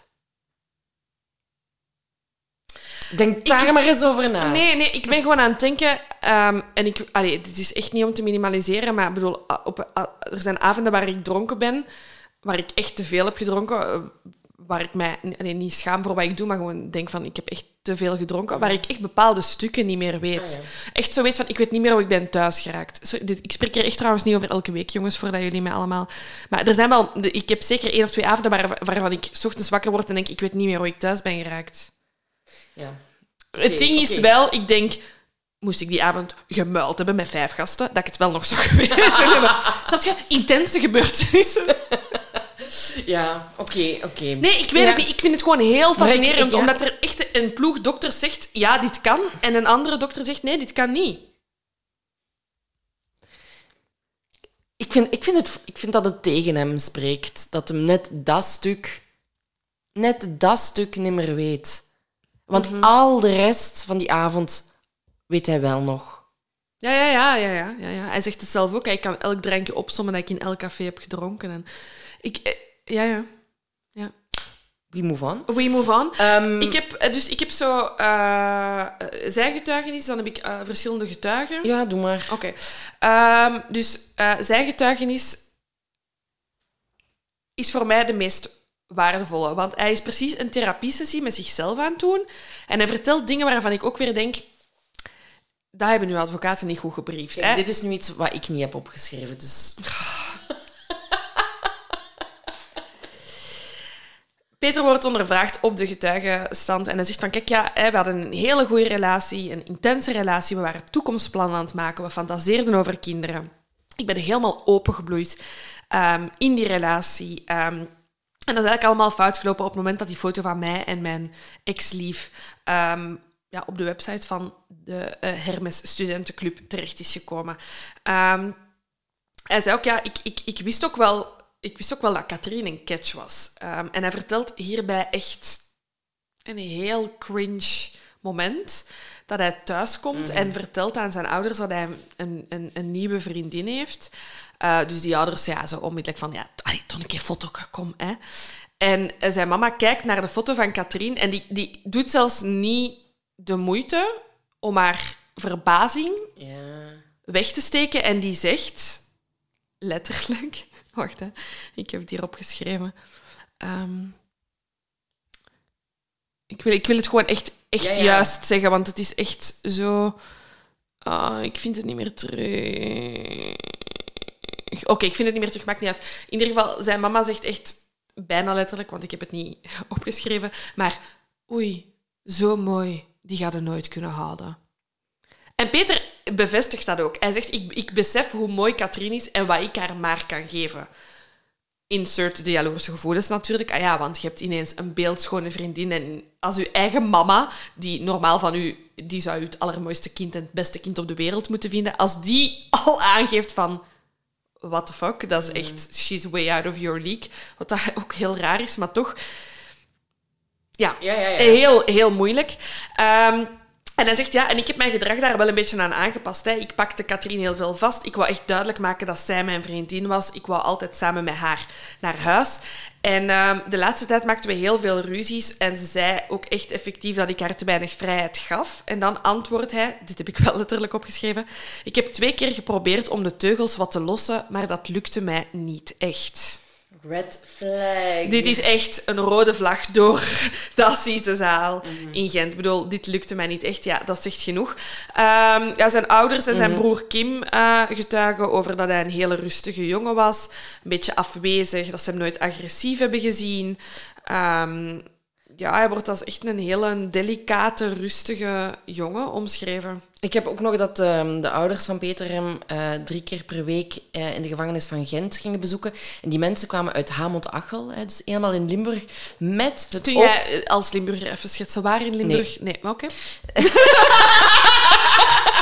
Denk daar ik, maar eens over na. Nee, nee, ik ben gewoon aan het denken... Um, en ik... Allee, dit is echt niet om te minimaliseren, maar ik bedoel, op, er zijn avonden waar ik dronken ben, waar ik echt te veel heb gedronken, waar ik mij allee, niet schaam voor wat ik doe, maar gewoon denk van, ik heb echt te veel gedronken, waar ik echt bepaalde stukken niet meer weet. Ah, ja. Echt zo weet van, ik weet niet meer hoe ik ben thuis geraakt. Zo, dit, ik spreek er echt trouwens niet over elke week, jongens, voordat jullie mij allemaal... Maar er zijn wel... Ik heb zeker één of twee avonden waar, waarvan ik 's ochtends wakker word en denk, ik weet niet meer hoe ik thuis ben geraakt. Ja. Okay, het ding is okay. wel, ik denk, moest ik die avond gemuild hebben met vijf gasten, dat ik het wel nog zou geweten hebben. Snap je? Intense gebeurtenissen. Ja, oké, okay, oké. Okay. Nee, ik weet ja. het niet. Ik vind het gewoon heel fascinerend, ik, ik, ja. omdat er echt een ploeg dokter zegt, ja, dit kan, en een andere dokter zegt, nee, dit kan niet. Ik vind, ik vind, het, ik vind dat het tegen hem spreekt. Dat hem net dat stuk, net dat stuk niet meer weet. Want mm-hmm. al de rest van die avond weet hij wel nog. Ja, ja, ja, ja, ja, ja, ja. Hij zegt het zelf ook. Hij kan elk drankje opsommen dat ik in elk café heb gedronken. En ik, eh, ja, ja, ja. We move on. We move on. Um, ik heb, dus ik heb zo uh, zijgetuigenis, dan heb ik uh, verschillende getuigen. Ja, doe maar. Oké. Okay. Um, dus uh, zijgetuigenis is voor mij de meest waardevolle. Want hij is precies een therapiesessie met zichzelf aan het doen. En hij vertelt dingen waarvan ik ook weer denk... Dat hebben nu advocaten niet goed gebriefd. Kijk, hè? Dit is nu iets wat ik niet heb opgeschreven, dus... Peter wordt ondervraagd op de getuigenstand en hij zegt van, kijk, ja, we hadden een hele goede relatie, een intense relatie, we waren toekomstplannen aan het maken, we fantaseerden over kinderen. Ik ben helemaal opengebloeid um, in die relatie. Um, en dat is eigenlijk allemaal fout gelopen op het moment dat die foto van mij en mijn ex-lief um, ja, op de website van de uh, Hermes Studentenclub terecht is gekomen. Um, hij zei ook, ja, ik, ik, ik wist ook wel... Ik wist ook wel dat Catherine een catch was. Um, en hij vertelt hierbij echt een heel cringe moment. Dat hij thuis komt mm-hmm. en vertelt aan zijn ouders dat hij een, een, een nieuwe vriendin heeft. Uh, dus die ouders ja, zo onmiddellijk van... Ja, allee, toon een keer foto, kom. Hè. En zijn mama kijkt naar de foto van Catherine en die, die doet zelfs niet de moeite om haar verbazing ja. weg te steken. En die zegt, letterlijk... Wacht, hè. Ik heb het hier opgeschreven. Um, ik, wil, ik wil het gewoon echt, echt ja, ja. juist zeggen, want het is echt zo... Oh, ik vind het niet meer terug. Oké, okay, ik vind het niet meer terug, maakt niet uit. In ieder geval, zijn mama zegt echt bijna letterlijk, want ik heb het niet opgeschreven, maar oei, zo mooi, die gaat er nooit kunnen houden. En Peter bevestigt dat ook. Hij zegt, ik, ik besef hoe mooi Catherine is en wat ik haar maar kan geven. Insert de jaloerse gevoelens natuurlijk. Ah ja, want je hebt ineens een beeldschone vriendin en als uw eigen mama, die normaal van u, die zou u het allermooiste kind en het beste kind op de wereld moeten vinden, als die al aangeeft van... What the fuck? Dat is echt... She's way out of your league. Wat dat ook heel raar is, maar toch... Ja, ja, ja, ja. Heel, heel moeilijk. Um, En hij zegt, ja, en ik heb mijn gedrag daar wel een beetje aan aangepast. Hè. Ik pakte Catherine heel veel vast. Ik wou echt duidelijk maken dat zij mijn vriendin was. Ik wou altijd samen met haar naar huis. En uh, de laatste tijd maakten we heel veel ruzies. En ze zei ook echt effectief dat ik haar te weinig vrijheid gaf. En dan antwoordt hij, dit heb ik wel letterlijk opgeschreven, ik heb twee keer geprobeerd om de teugels wat te lossen, maar dat lukte mij niet echt. Red flag. Dit is echt een rode vlag door de assisezaal mm-hmm. in Gent. Ik bedoel, dit lukte mij niet echt. Ja, dat zegt genoeg. Um, ja, zijn ouders en zijn mm-hmm. broer Kim uh, getuigen over dat hij een hele rustige jongen was. Een beetje afwezig, dat ze hem nooit agressief hebben gezien. Um, ja, hij wordt als echt een hele delicate, rustige jongen omschreven. Ik heb ook nog dat um, de ouders van Peter hem uh, drie keer per week uh, in de gevangenis van Gent gingen bezoeken. En die mensen kwamen uit Hamont-Achel, hè, dus helemaal in Limburg, met het... Toen op... jij als Limburger even schetsen waar in Limburg? Nee, nee maar oké. Okay.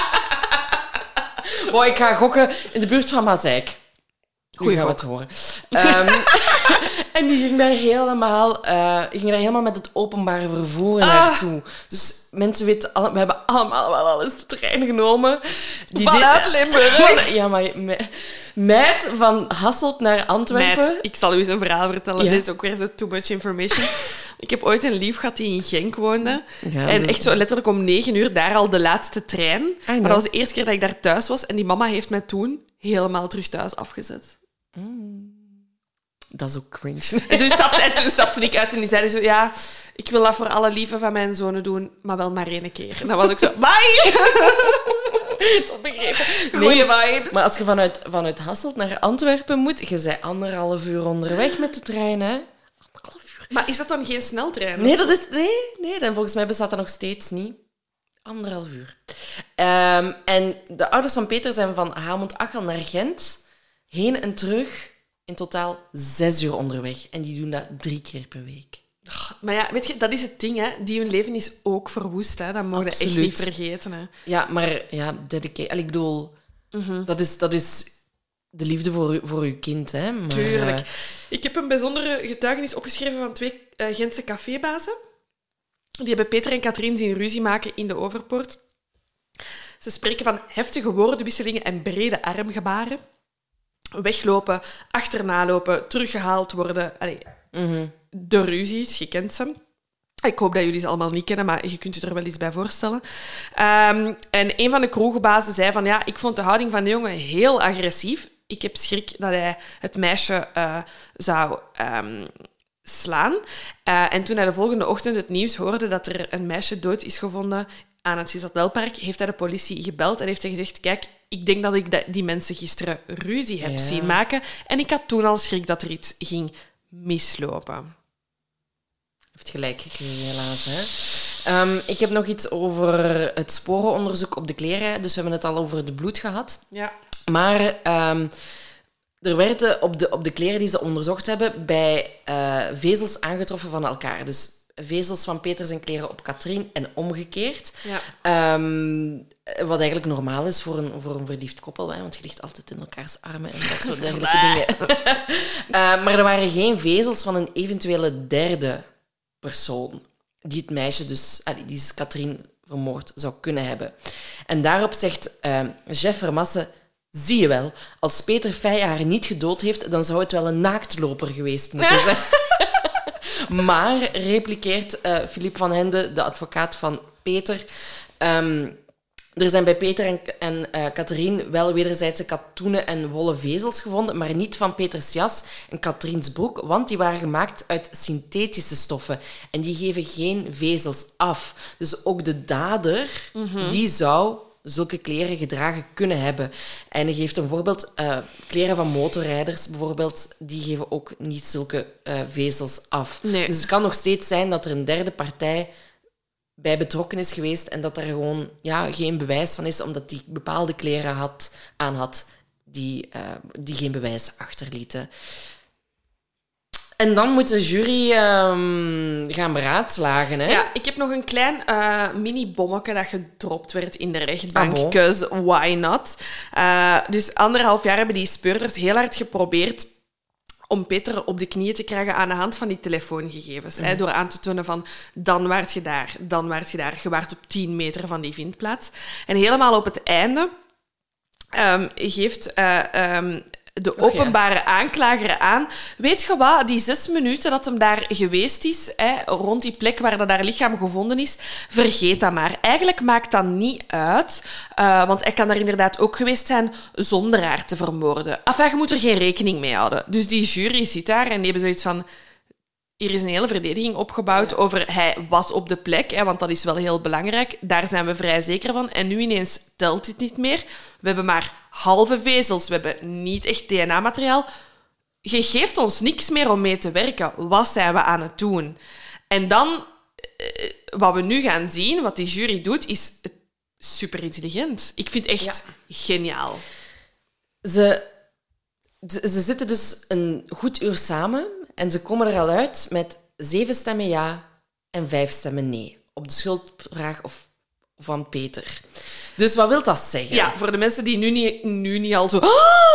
Wow, ik ga gokken in de buurt van Mazeik. Goeie gaan we gok. het horen. Um, en die ging daar helemaal, uh, ging daar helemaal met het openbaar vervoer ah. naartoe. Dus mensen weten, al, we hebben allemaal wel al eens de trein genomen. Die Vanuit Limburg. Ja, maar meid van Hasselt naar Antwerpen. Meid, ik zal u eens een verhaal vertellen. Ja. Dit is ook weer zo too much information. Ik heb ooit een lief gehad die in Genk woonde. Ja, en echt zo letterlijk om negen uur daar al de laatste trein. Maar dat was de eerste keer dat ik daar thuis was. En die mama heeft mij toen helemaal terug thuis afgezet. Mm. Dat is ook cringe. En toen stapte, en toen stapte ik uit en die zei zo... Ja, ik wil dat voor alle lieven van mijn zonen doen, maar wel maar één keer. En dan was ik zo... Bye! Tot begrepen. Goeie nee, vibes. Maar als je vanuit, vanuit Hasselt naar Antwerpen moet, je bent anderhalf uur onderweg met de trein, hè? Anderhalf uur. Maar is dat dan geen sneltrein? Nee, dat is... Nee, nee. En volgens mij bestaat dat nog steeds niet. Anderhalf uur. Um, en de ouders van Peter zijn van Hamont-Achel naar Gent... Heen en terug, in totaal zes uur onderweg. En die doen dat drie keer per week. Oh, maar ja, weet je, dat is het ding, hè. Die hun leven is ook verwoest, hè. Dat mogen we echt niet vergeten, hè. Ja, maar ja, dedicate... Ik bedoel, mm-hmm. dat, is, dat is de liefde voor, u, voor uw kind, hè. Maar, tuurlijk. Uh... Ik heb een bijzondere getuigenis opgeschreven van twee uh, Gentse cafébazen. Die hebben Peter en Katrien zien ruzie maken in de Overpoort. Ze spreken van heftige woordenwisselingen en brede armgebaren. Weglopen, achterna lopen, teruggehaald worden. Allee, mm-hmm. De ruzies, je kent ze. Ik hoop dat jullie ze allemaal niet kennen, maar je kunt je er wel iets bij voorstellen. Um, en een van de kroegbazen zei van... Ja, ik vond de houding van de jongen heel agressief. Ik heb schrik dat hij het meisje uh, zou um, slaan. Uh, en toen hij de volgende ochtend het nieuws hoorde dat er een meisje dood is gevonden aan het Sisadelpark, heeft hij de politie gebeld en heeft hij gezegd... Kijk, ik denk dat ik die mensen gisteren ruzie heb ja. zien maken. En ik had toen al schrik dat er iets ging mislopen. Heeft gelijk gekregen, helaas. Hè? Um, ik heb nog iets over het sporenonderzoek op de kleren. Dus we hebben het al over het bloed gehad. Ja. Maar um, er werden op de, op de kleren die ze onderzocht hebben bij uh, vezels aangetroffen van elkaar. Dus vezels van Peter zijn kleren op Katrien en omgekeerd. Ja. Um, wat eigenlijk normaal is voor een, voor een verliefd koppel, hè, want je ligt altijd in elkaars armen en dat soort dergelijke dingen. uh, maar er waren geen vezels van een eventuele derde persoon die het meisje dus, uh, die dus Katrien vermoord zou kunnen hebben. En daarop zegt uh, Jeff Vermassen: zie je wel, als Peter Feij haar niet gedood heeft, dan zou het wel een naaktloper geweest moeten zijn. Maar, repliceert uh, Philippe van Hende, de advocaat van Peter... Um, er zijn bij Peter en, en uh, Katrien wel wederzijdse katoenen en wollen vezels gevonden, maar niet van Peters jas en Katriens broek, want die waren gemaakt uit synthetische stoffen. En die geven geen vezels af. Dus ook de dader, mm-hmm. die zou zulke kleren gedragen kunnen hebben. En hij geeft een voorbeeld. Uh, kleren van motorrijders bijvoorbeeld, die geven ook niet zulke uh, vezels af. Nee. Dus het kan nog steeds zijn dat er een derde partij bij betrokken is geweest en dat er gewoon ja, geen bewijs van is, omdat die bepaalde kleren had, aan had die, uh, die geen bewijs achterlieten. En dan moet de jury um, gaan beraadslagen. Hè? Ja, ik heb nog een klein uh, mini-bommetje dat gedropt werd in de rechtbank. Ah, Cause why not? Uh, dus anderhalf jaar hebben die speurders heel hard geprobeerd om Peter op de knieën te krijgen aan de hand van die telefoongegevens. Mm. Hè, door aan te tonen van, dan waart je daar, dan waart je daar. Je waart op tien meter van die vindplaats. En helemaal op het einde um, geeft... Uh, um, de openbare oh, ja. aanklager aan. Weet je wat? Die zes minuten dat hem daar geweest is, hè, rond die plek waar dat haar lichaam gevonden is, vergeet dat maar. Eigenlijk maakt dat niet uit, uh, want hij kan daar inderdaad ook geweest zijn zonder haar te vermoorden. Enfin, je moet er geen rekening mee houden. Dus die jury zit daar en die hebben zoiets van... Hier is een hele verdediging opgebouwd ja. over hij was op de plek, hè, want dat is wel heel belangrijk. Daar zijn we vrij zeker van. En nu ineens telt dit niet meer. We hebben maar halve vezels. We hebben niet echt D N A-materiaal. Je geeft ons niks meer om mee te werken. Wat zijn we aan het doen? En dan, eh, wat we nu gaan zien, wat die jury doet, is super intelligent. Ik vind het echt ja. geniaal. Ze, ze zitten dus een goed uur samen... En ze komen er al uit met zeven stemmen ja en vijf stemmen nee. Op de schuldvraag of van Peter. Dus wat wil dat zeggen? Ja, voor de mensen die nu niet, nu niet al zo... Oh,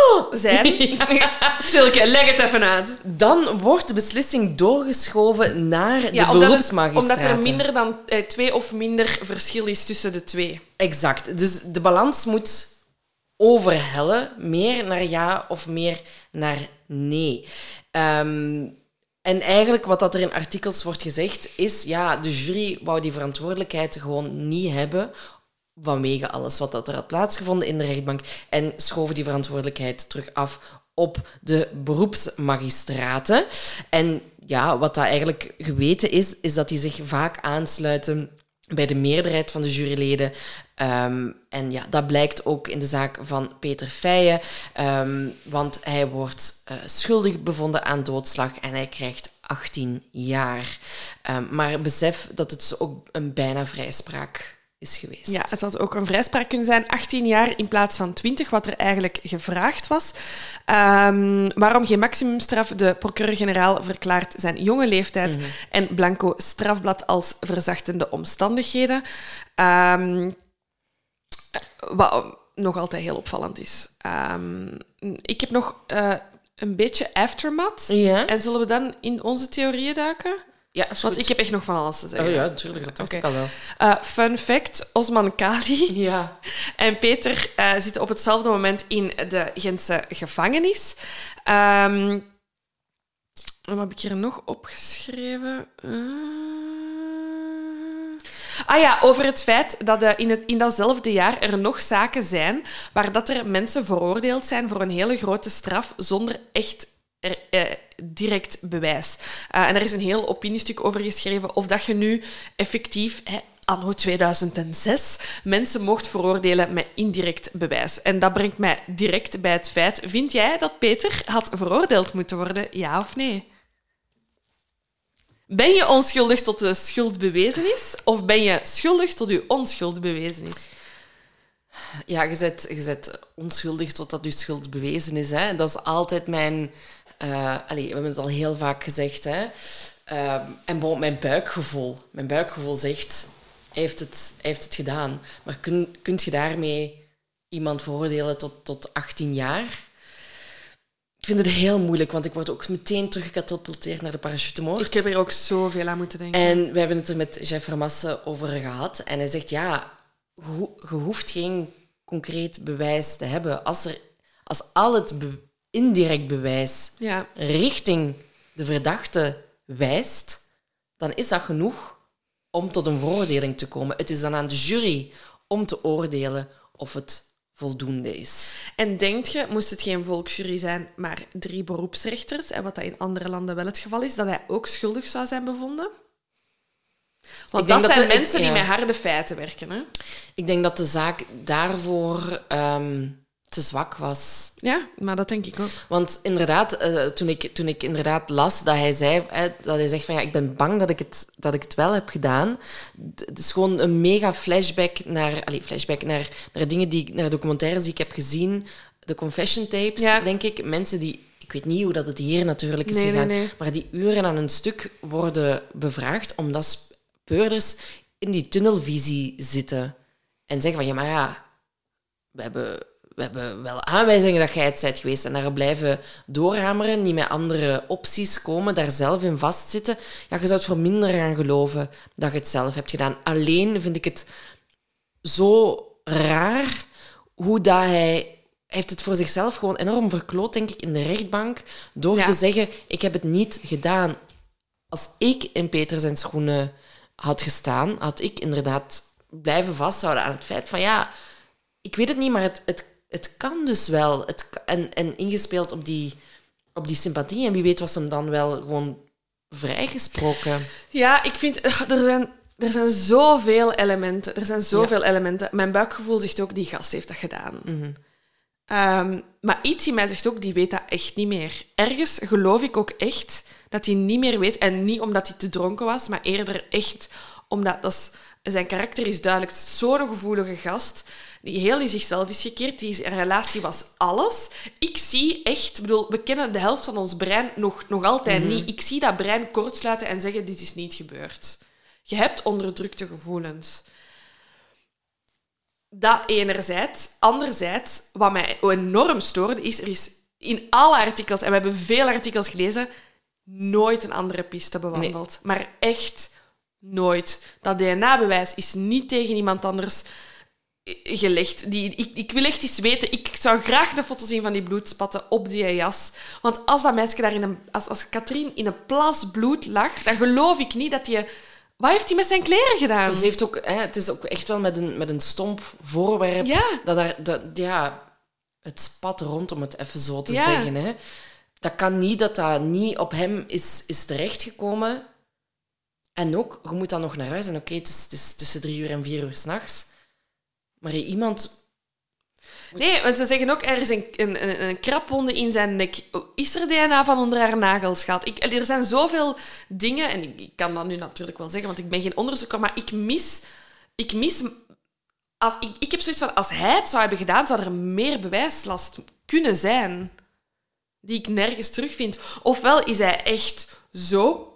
zijn. Ja. Silke, leg het even uit. Dan wordt de beslissing doorgeschoven naar de ja, omdat beroepsmagistraten. Het, omdat er minder dan eh, twee of minder verschil is tussen de twee. Exact. Dus de balans moet overhellen, meer naar ja of meer naar nee. Um, en eigenlijk wat dat er in artikels wordt gezegd is, ja, de jury wou die verantwoordelijkheid gewoon niet hebben vanwege alles wat dat er had plaatsgevonden in de rechtbank en schoven die verantwoordelijkheid terug af op de beroepsmagistraten. En ja, wat dat eigenlijk geweten is, is dat die zich vaak aansluiten bij de meerderheid van de juryleden. Um, en ja, dat blijkt ook in de zaak van Peter Feijen, um, want hij wordt uh, schuldig bevonden aan doodslag en hij krijgt achttien jaar. Um, maar besef dat het dus ook een bijna vrijspraak is geweest. Ja, het had ook een vrijspraak kunnen zijn. achttien jaar in plaats van twintig, wat er eigenlijk gevraagd was. Um, waarom geen maximumstraf? De procureur-generaal verklaart zijn jonge leeftijd mm-hmm. en blanco strafblad als verzachtende omstandigheden. Um, wat nog altijd heel opvallend is. Um, ik heb nog uh, een beetje aftermath. Ja. En zullen we dan in onze theorieën duiken? Ja, want ik heb echt nog van alles te zeggen. Oh ja, natuurlijk. Dat dacht okay. ik al wel. Uh, fun fact, Osman Kali ja. en Peter uh, zitten op hetzelfde moment in de Gentse gevangenis. Um, wat heb ik hier nog opgeschreven? Uh... Ah ja, over het feit dat uh, in, het, in datzelfde jaar er nog zaken zijn waar dat er mensen veroordeeld zijn voor een hele grote straf zonder echt er, uh, direct bewijs. Uh, en er is een heel opiniestuk over geschreven of dat je nu effectief, hè, anno tweeduizend zes, mensen mocht veroordelen met indirect bewijs. En dat brengt mij direct bij het feit, vind jij dat Peter had veroordeeld moeten worden, ja of nee? Ben je onschuldig tot de schuld bewezen is? Of ben je schuldig tot je onschuld bewezen is? Ja, je bent, je bent onschuldig totdat je schuld bewezen is. Hè. Dat is altijd mijn... Uh, allez, we hebben het al heel vaak gezegd. Hè. Uh, en bijvoorbeeld mijn buikgevoel. Mijn buikgevoel zegt, hij heeft het, hij heeft het gedaan. Maar kun, kun je daarmee iemand veroordelen tot, tot achttien jaar? Ik vind het heel moeilijk, want ik word ook meteen teruggecatapulteerd naar de parachutemoord. Ik heb er ook zoveel aan moeten denken. En we hebben het er met Jeff Vermassen over gehad. En hij zegt, ja, je hoeft geen concreet bewijs te hebben. Als, er, als al het be- indirect bewijs ja. richting de verdachte wijst, dan is dat genoeg om tot een veroordeling te komen. Het is dan aan de jury om te oordelen of het voldoende is. En denk je, moest het geen volksjury zijn, maar drie beroepsrechters, en wat dat in andere landen wel het geval is, dat hij ook schuldig zou zijn bevonden? Want dat, dat zijn de, mensen ik, ja. die met harde feiten werken. Hè? Ik denk dat de zaak daarvoor um, te zwak was. Ja, maar dat denk ik ook. Want inderdaad, uh, toen, ik, toen ik inderdaad las dat hij zei, uh, dat hij zegt van ja, ik ben bang dat ik het, dat ik het wel heb gedaan. Het is gewoon een mega flashback naar, allez, flashback naar, naar dingen die, naar documentaires die ik heb gezien. De confession tapes, ja. denk ik. Mensen die, ik weet niet hoe dat het hier natuurlijk is nee, gegaan, nee, nee. maar die uren aan een stuk worden bevraagd omdat speurders in die tunnelvisie zitten en zeggen van ja, maar ja, we hebben... We hebben wel aanwijzingen dat jij het bent geweest en daar blijven doorhameren, niet met andere opties komen, daar zelf in vastzitten. Ja, je zou het voor minder gaan geloven dat je het zelf hebt gedaan. Alleen vind ik het zo raar hoe dat hij... Hij heeft het voor zichzelf gewoon enorm verkloot, denk ik, in de rechtbank, door ja. te zeggen, ik heb het niet gedaan. Als ik in Peter zijn schoenen had gestaan, had ik inderdaad blijven vasthouden aan het feit van, ja, ik weet het niet, maar het... het Het kan dus wel. Het, en, en ingespeeld op die, op die sympathie. En wie weet was hem dan wel gewoon vrijgesproken. Ja, ik vind... Er zijn, er zijn zoveel elementen. Er zijn zoveel ja. elementen. Mijn buikgevoel zegt ook, die gast heeft dat gedaan. Mm-hmm. Um, maar iets in mij zegt ook, die weet dat echt niet meer. Ergens geloof ik ook echt dat hij niet meer weet. En niet omdat hij te dronken was, maar eerder echt omdat... Dat is, zijn karakter is duidelijk. Het is zo'n gevoelige gast... die heel in zichzelf is gekeerd. Die relatie was alles. Ik zie echt... Bedoel, we kennen de helft van ons brein nog, nog altijd mm-hmm. niet. Ik zie dat brein kortsluiten en zeggen, dit is niet gebeurd. Je hebt onderdrukte gevoelens. dat enerzijds. Anderzijds, wat mij enorm stoorde, is... Er is in alle artikels, en we hebben veel artikels gelezen, nooit een andere piste bewandeld. Nee. Maar echt nooit. Dat D N A-bewijs is niet tegen iemand anders gelegd. Die, ik, ik wil echt eens weten... Ik zou graag de foto zien van die bloedspatten op die jas. Want als dat meisje daar in een... Als, als Katrien in een plas bloed lag, dan geloof ik niet dat hij... Wat heeft hij met zijn kleren gedaan? Ze heeft ook, hè, het is ook echt wel met een, met een stomp voorwerp. Ja. Dat daar, dat, ja, het spat rond, om het even zo te ja. zeggen. Hè. Dat kan niet dat dat niet op hem is, is terechtgekomen. En ook, je moet dan nog naar huis. En oké, okay, het, het is tussen drie uur en vier uur 's nachts. Maar iemand... Nee, want ze zeggen ook, er is een, een, een krabwonde in zijn nek. Is er D N A van onder haar nagels gehad? Ik, er zijn zoveel dingen, en ik, ik kan dat nu natuurlijk wel zeggen, want ik ben geen onderzoeker, maar ik mis... Ik mis als, ik, ik heb zoiets van, als hij het zou hebben gedaan, zou er meer bewijslast kunnen zijn die ik nergens terugvind. Ofwel is hij echt zo...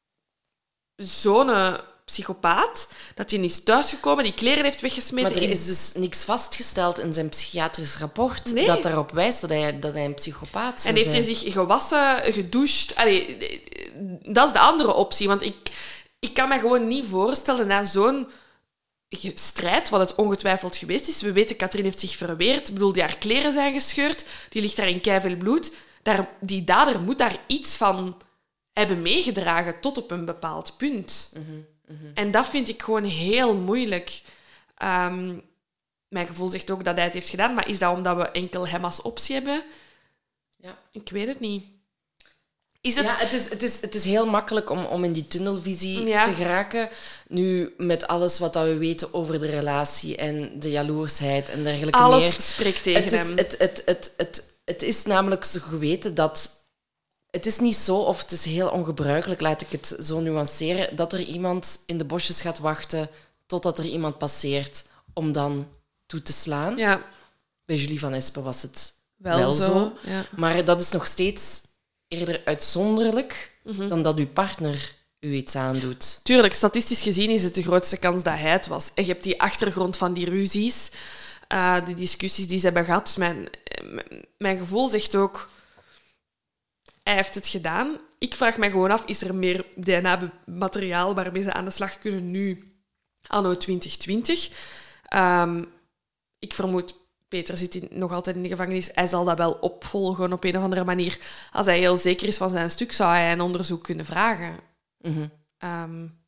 Zo'n psychopaat, dat hij niet is thuisgekomen, die kleren heeft weggesmeten. Maar er is dus niks vastgesteld in zijn psychiatrisch rapport nee. dat daarop wijst dat hij, dat hij een psychopaat zou En heeft zijn. hij zich gewassen, gedoucht? Allee, dat is de andere optie. Want ik, ik kan me gewoon niet voorstellen na zo'n strijd, wat het ongetwijfeld geweest is. We weten, Katrien heeft zich verweerd. Ik bedoel, die haar kleren zijn gescheurd. Die ligt daar in keiveel bloed. Daar, die dader moet daar iets van hebben meegedragen tot op een bepaald punt. Mm-hmm. Mm-hmm. En dat vind ik gewoon heel moeilijk. Um, mijn gevoel zegt ook dat hij het heeft gedaan, maar is dat omdat we enkel hem als optie hebben? Ja. Ik weet het niet. Is het... Ja, het is, het is, het is heel makkelijk om, om in die tunnelvisie ja. te geraken. Nu, met alles wat we weten over de relatie en de jaloersheid en dergelijke alles meer. Alles spreekt tegen het is, hem. Het, het, het, het, het is namelijk zo geweten dat... Het is niet zo, of het is heel ongebruikelijk, laat ik het zo nuanceren, dat er iemand in de bosjes gaat wachten totdat er iemand passeert om dan toe te slaan. Ja. Bij Julie van Espen was het wel, wel zo. zo. Ja. Maar dat is nog steeds eerder uitzonderlijk mm-hmm. dan dat uw partner u iets aandoet. Tuurlijk, statistisch gezien is het de grootste kans dat hij het was. En je hebt die achtergrond van die ruzies, uh, die discussies die ze hebben gehad. Dus mijn, mijn gevoel zegt ook... Hij heeft het gedaan. Ik vraag me gewoon af, is er meer D N A-materiaal waarmee ze aan de slag kunnen nu, anno twintig twintig? Um, ik vermoed, Peter zit in, nog altijd in de gevangenis. Hij zal dat wel opvolgen op een of andere manier. Als hij heel zeker is van zijn stuk, zou hij een onderzoek kunnen vragen. Mm-hmm. Um,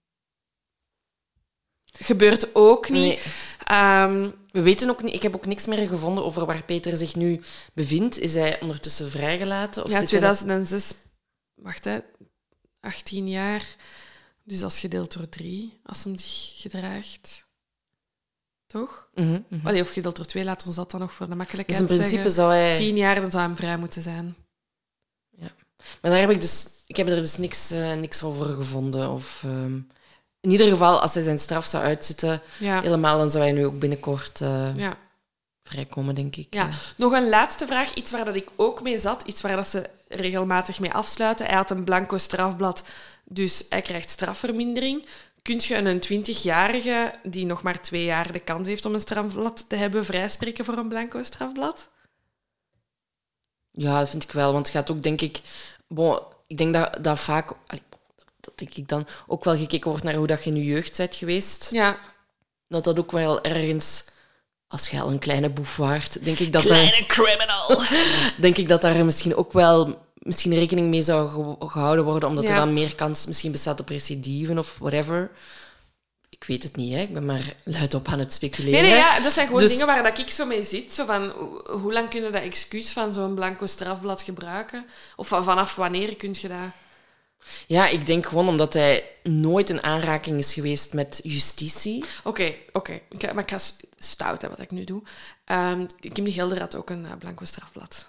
gebeurt ook niet. Nee. Um, We weten ook niet, ik heb ook niks meer gevonden over waar Peter zich nu bevindt. Is hij ondertussen vrijgelaten? Of ja, zit tweeduizend zes... Wacht, hè. achttien jaar. Dus dat is gedeeld door drie, als hem zich gedraagt. Toch? Mm-hmm, mm-hmm. Allee, of gedeeld door twee, laat ons dat dan nog voor de makkelijkheid dus in principe zeggen. zou hij... Tien jaar, dan zou hem vrij moeten zijn. Ja. Maar daar heb ik dus... Ik heb er dus niks, uh, niks over gevonden. Of, um, in ieder geval, als hij zijn straf zou uitzitten, ja. helemaal, dan zou hij nu ook binnenkort uh, ja. vrijkomen, denk ik. Ja. Nog een laatste vraag. Iets waar dat ik ook mee zat. Iets waar dat ze regelmatig mee afsluiten. Hij had een blanco strafblad, dus hij krijgt strafvermindering. Kun je een twintigjarige die nog maar twee jaar de kans heeft om een strafblad te hebben, vrijspreken voor een blanco strafblad? Ja, dat vind ik wel. Want het gaat ook, denk ik... Bon, ik denk dat, dat vaak... Dat denk ik dan ook wel gekeken wordt naar hoe dat je in je jeugd bent geweest. Ja. Dat dat ook wel ergens... Als je al een kleine boef waart, denk ik dat... Kleine daar, criminal! denk ik dat daar misschien ook wel... Misschien rekening mee zou ge- gehouden worden, omdat ja. er dan meer kans misschien bestaat op recidieven of whatever. Ik weet het niet, hè. Ik ben maar luidop aan het speculeren. Nee, nee, ja, dat zijn gewoon dus... dingen waar dat ik zo mee zit. Zo van, hoe lang kun je dat excuus van zo'n blanco strafblad gebruiken? Of vanaf wanneer kun je dat... Ja, ik denk gewoon omdat hij nooit in aanraking is geweest met justitie. Oké, okay, oké. Okay. Maar ik ga stout, hè, wat ik nu doe. Um, Kim de Gelder had ook een uh, blanco strafblad.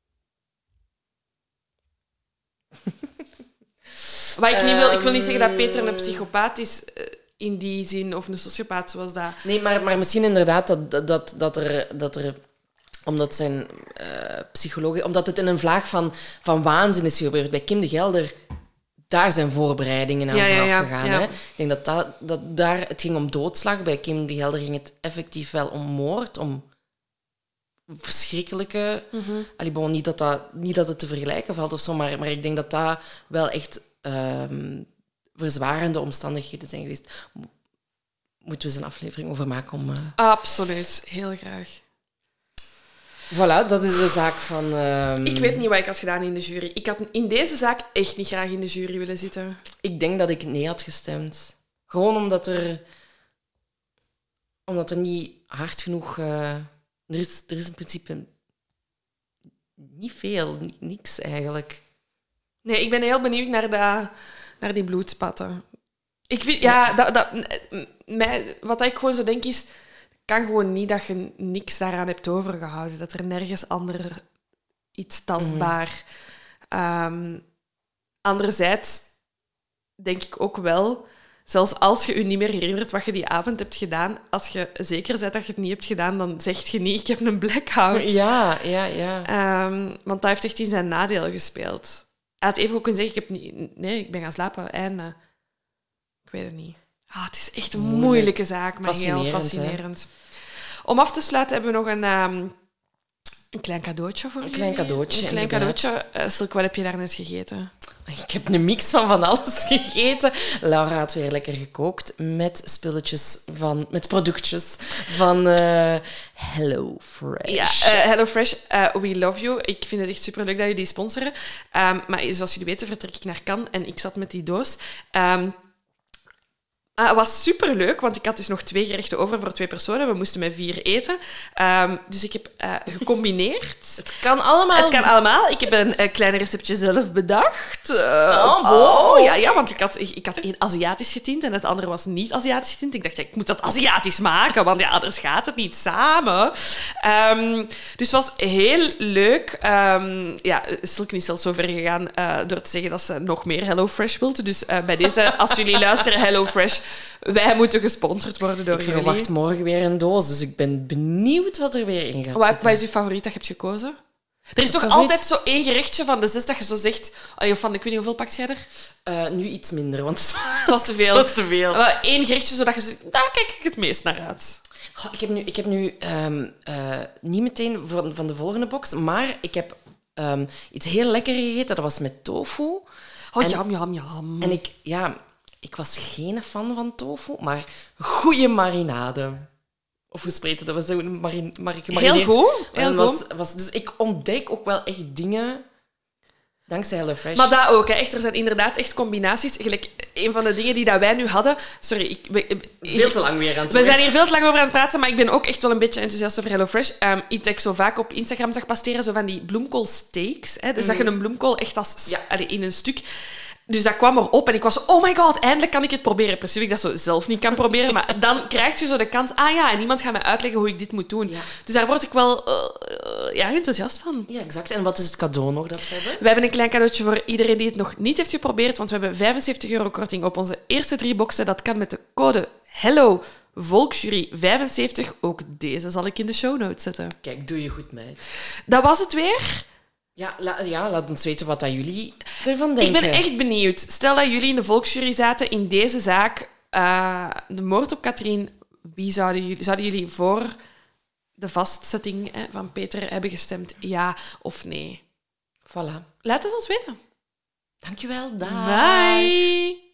Wat ik niet wil, ik wil niet zeggen dat Peter een psychopaat is uh, in die zin, of een sociopaat zoals dat. Nee, maar, maar misschien inderdaad dat, dat, dat, er, dat er... Omdat zijn uh, psychologie... Omdat het in een vlaag van, van waanzin is gebeurd. Bij Kim de Gelder daar zijn voorbereidingen aan Ja, ja, vooraf ja, gegaan. ja. Hè? Ik denk dat, dat, dat daar... Het ging om doodslag. Bij Kim de Gelder ging het effectief wel om moord, om verschrikkelijke... Mm-hmm. Allee, bon, niet, dat dat, niet dat het te vergelijken valt of zo, maar, maar ik denk dat dat wel echt um, verzwarende omstandigheden zijn geweest. Moeten we eens een aflevering over maken om... Uh... Absoluut, heel graag. Voilà, dat is de zaak van... Um... Ik weet niet wat ik had gedaan in de jury. Ik had in deze zaak echt niet graag in de jury willen zitten. Ik denk dat ik nee had gestemd. Gewoon omdat er... Omdat er niet hard genoeg... Uh... Er, is, er is in principe niet veel, niks eigenlijk. Nee, ik ben heel benieuwd naar, de, naar die bloedspatten. Ik vind, ja, dat, dat, mij, wat ik gewoon zo denk is... kan gewoon niet dat je niks daaraan hebt overgehouden. Dat er nergens ander iets tastbaar... Mm-hmm. Um, anderzijds denk ik ook wel... Zelfs als je je niet meer herinnert wat je die avond hebt gedaan, als je zeker bent dat je het niet hebt gedaan, dan zeg je niet, ik heb een blackout. Ja, ja, ja. Um, want dat heeft echt in zijn nadeel gespeeld. Hij had even ook kunnen zeggen, ik heb niet... Nee, ik ben gaan slapen, einde. Ik weet het niet. Ah, het is echt een Moeilijk. moeilijke zaak, maar heel Fascinerend, fascinerend. Hè? Om af te sluiten hebben we nog een, um, een klein cadeautje voor Een jullie. klein cadeautje, Een klein inderdaad. cadeautje. Uh, Silke, wat heb je daarnet gegeten? Ik heb een mix van van alles gegeten. Laura had weer lekker gekookt met spulletjes van... Met productjes van uh, Hello Fresh. Ja, uh, Hello Fresh, uh, we love you. Ik vind het echt superleuk dat jullie sponsoren. Um, maar zoals jullie weten vertrek ik naar Cannes en ik zat met die doos. Um, Uh, het was superleuk, want ik had dus nog twee gerechten over voor twee personen. We moesten met vier eten. Um, dus ik heb uh, gecombineerd. Het kan allemaal. Het kan allemaal. Ik heb een, een klein receptje zelf bedacht. Uh, oh, wow. oh, ja, ja, want ik had, ik, ik had één Aziatisch getint en het andere was niet Aziatisch getint. Ik dacht, ja, ik moet dat Aziatisch maken, want ja, anders gaat het niet samen. Um, dus het was heel leuk. Um, ja, Silke is zelfs zo ver gegaan uh, door te zeggen dat ze nog meer HelloFresh wilt. Dus uh, bij deze, als jullie luisteren, HelloFresh... Wij moeten gesponsord worden door ik jullie. Ik verwacht morgen weer een doos, dus ik ben benieuwd wat er weer in gaat wat, zitten. Wat is je favoriet dat je hebt gekozen? Er is toch favoriet? altijd zo één gerechtje van de zes dat je zo zegt... Allee, of van, ik weet niet, hoeveel pakt jij er? Uh, nu iets minder, want het was te veel. Het was te veel. Eén gerechtje, zodat je zegt, daar kijk ik het meest naar uit. Goh, ik heb nu, ik heb nu um, uh, niet meteen van, van de volgende box, maar ik heb um, iets heel lekker gegeten. Dat was met tofu. Oh, en, jam, jam, jam. En ik... Ja, Ik was geen fan van tofu, maar goede marinade. Of hoe spreekt het? Dat was een marin, marin, Heel goed. Heel was, goed. Was, dus ik ontdek ook wel echt dingen dankzij HelloFresh. Maar dat ook. Hè. Echt, er zijn inderdaad echt combinaties. Gelijk, een van de dingen die dat wij nu hadden... Sorry, ik... ik veel te lang weer aan het We zijn hier veel te lang over aan het praten, maar ik ben ook echt wel een beetje enthousiast over HelloFresh. Um, iets dat ik zo vaak op Instagram zag passeren, zo van die bloemkoolsteaks. Hè. Dus mm. dat je een bloemkool echt als, ja. allee, in een stuk... Dus dat kwam erop en ik was zo, oh my god, eindelijk kan ik het proberen. Precies, ik dat zo zelf niet kan proberen. Maar dan krijg je zo de kans, ah ja, en iemand gaat mij uitleggen hoe ik dit moet doen. Ja. Dus daar word ik wel uh, ja, enthousiast van. Ja, exact. En wat is het cadeau nog dat we hebben? We hebben een klein cadeautje voor iedereen die het nog niet heeft geprobeerd, want we hebben vijfenzeventig euro korting op onze eerste drie boxen. Dat kan met de code Hello Volksjury vijfenzeventig. Ook deze zal ik in de show notes zetten. Kijk, doe je goed, meid. Dat was het weer. Ja, la, ja, laat ons weten wat dat jullie ervan denken. Ik ben echt benieuwd. Stel dat jullie in de volksjury zaten in deze zaak, uh, de moord op Katrien. Wie zouden jullie, zouden jullie voor de vastzetting hè, van Peter hebben gestemd? Ja of nee? Voilà. Laat het ons weten. Dankjewel. Dag. Bye.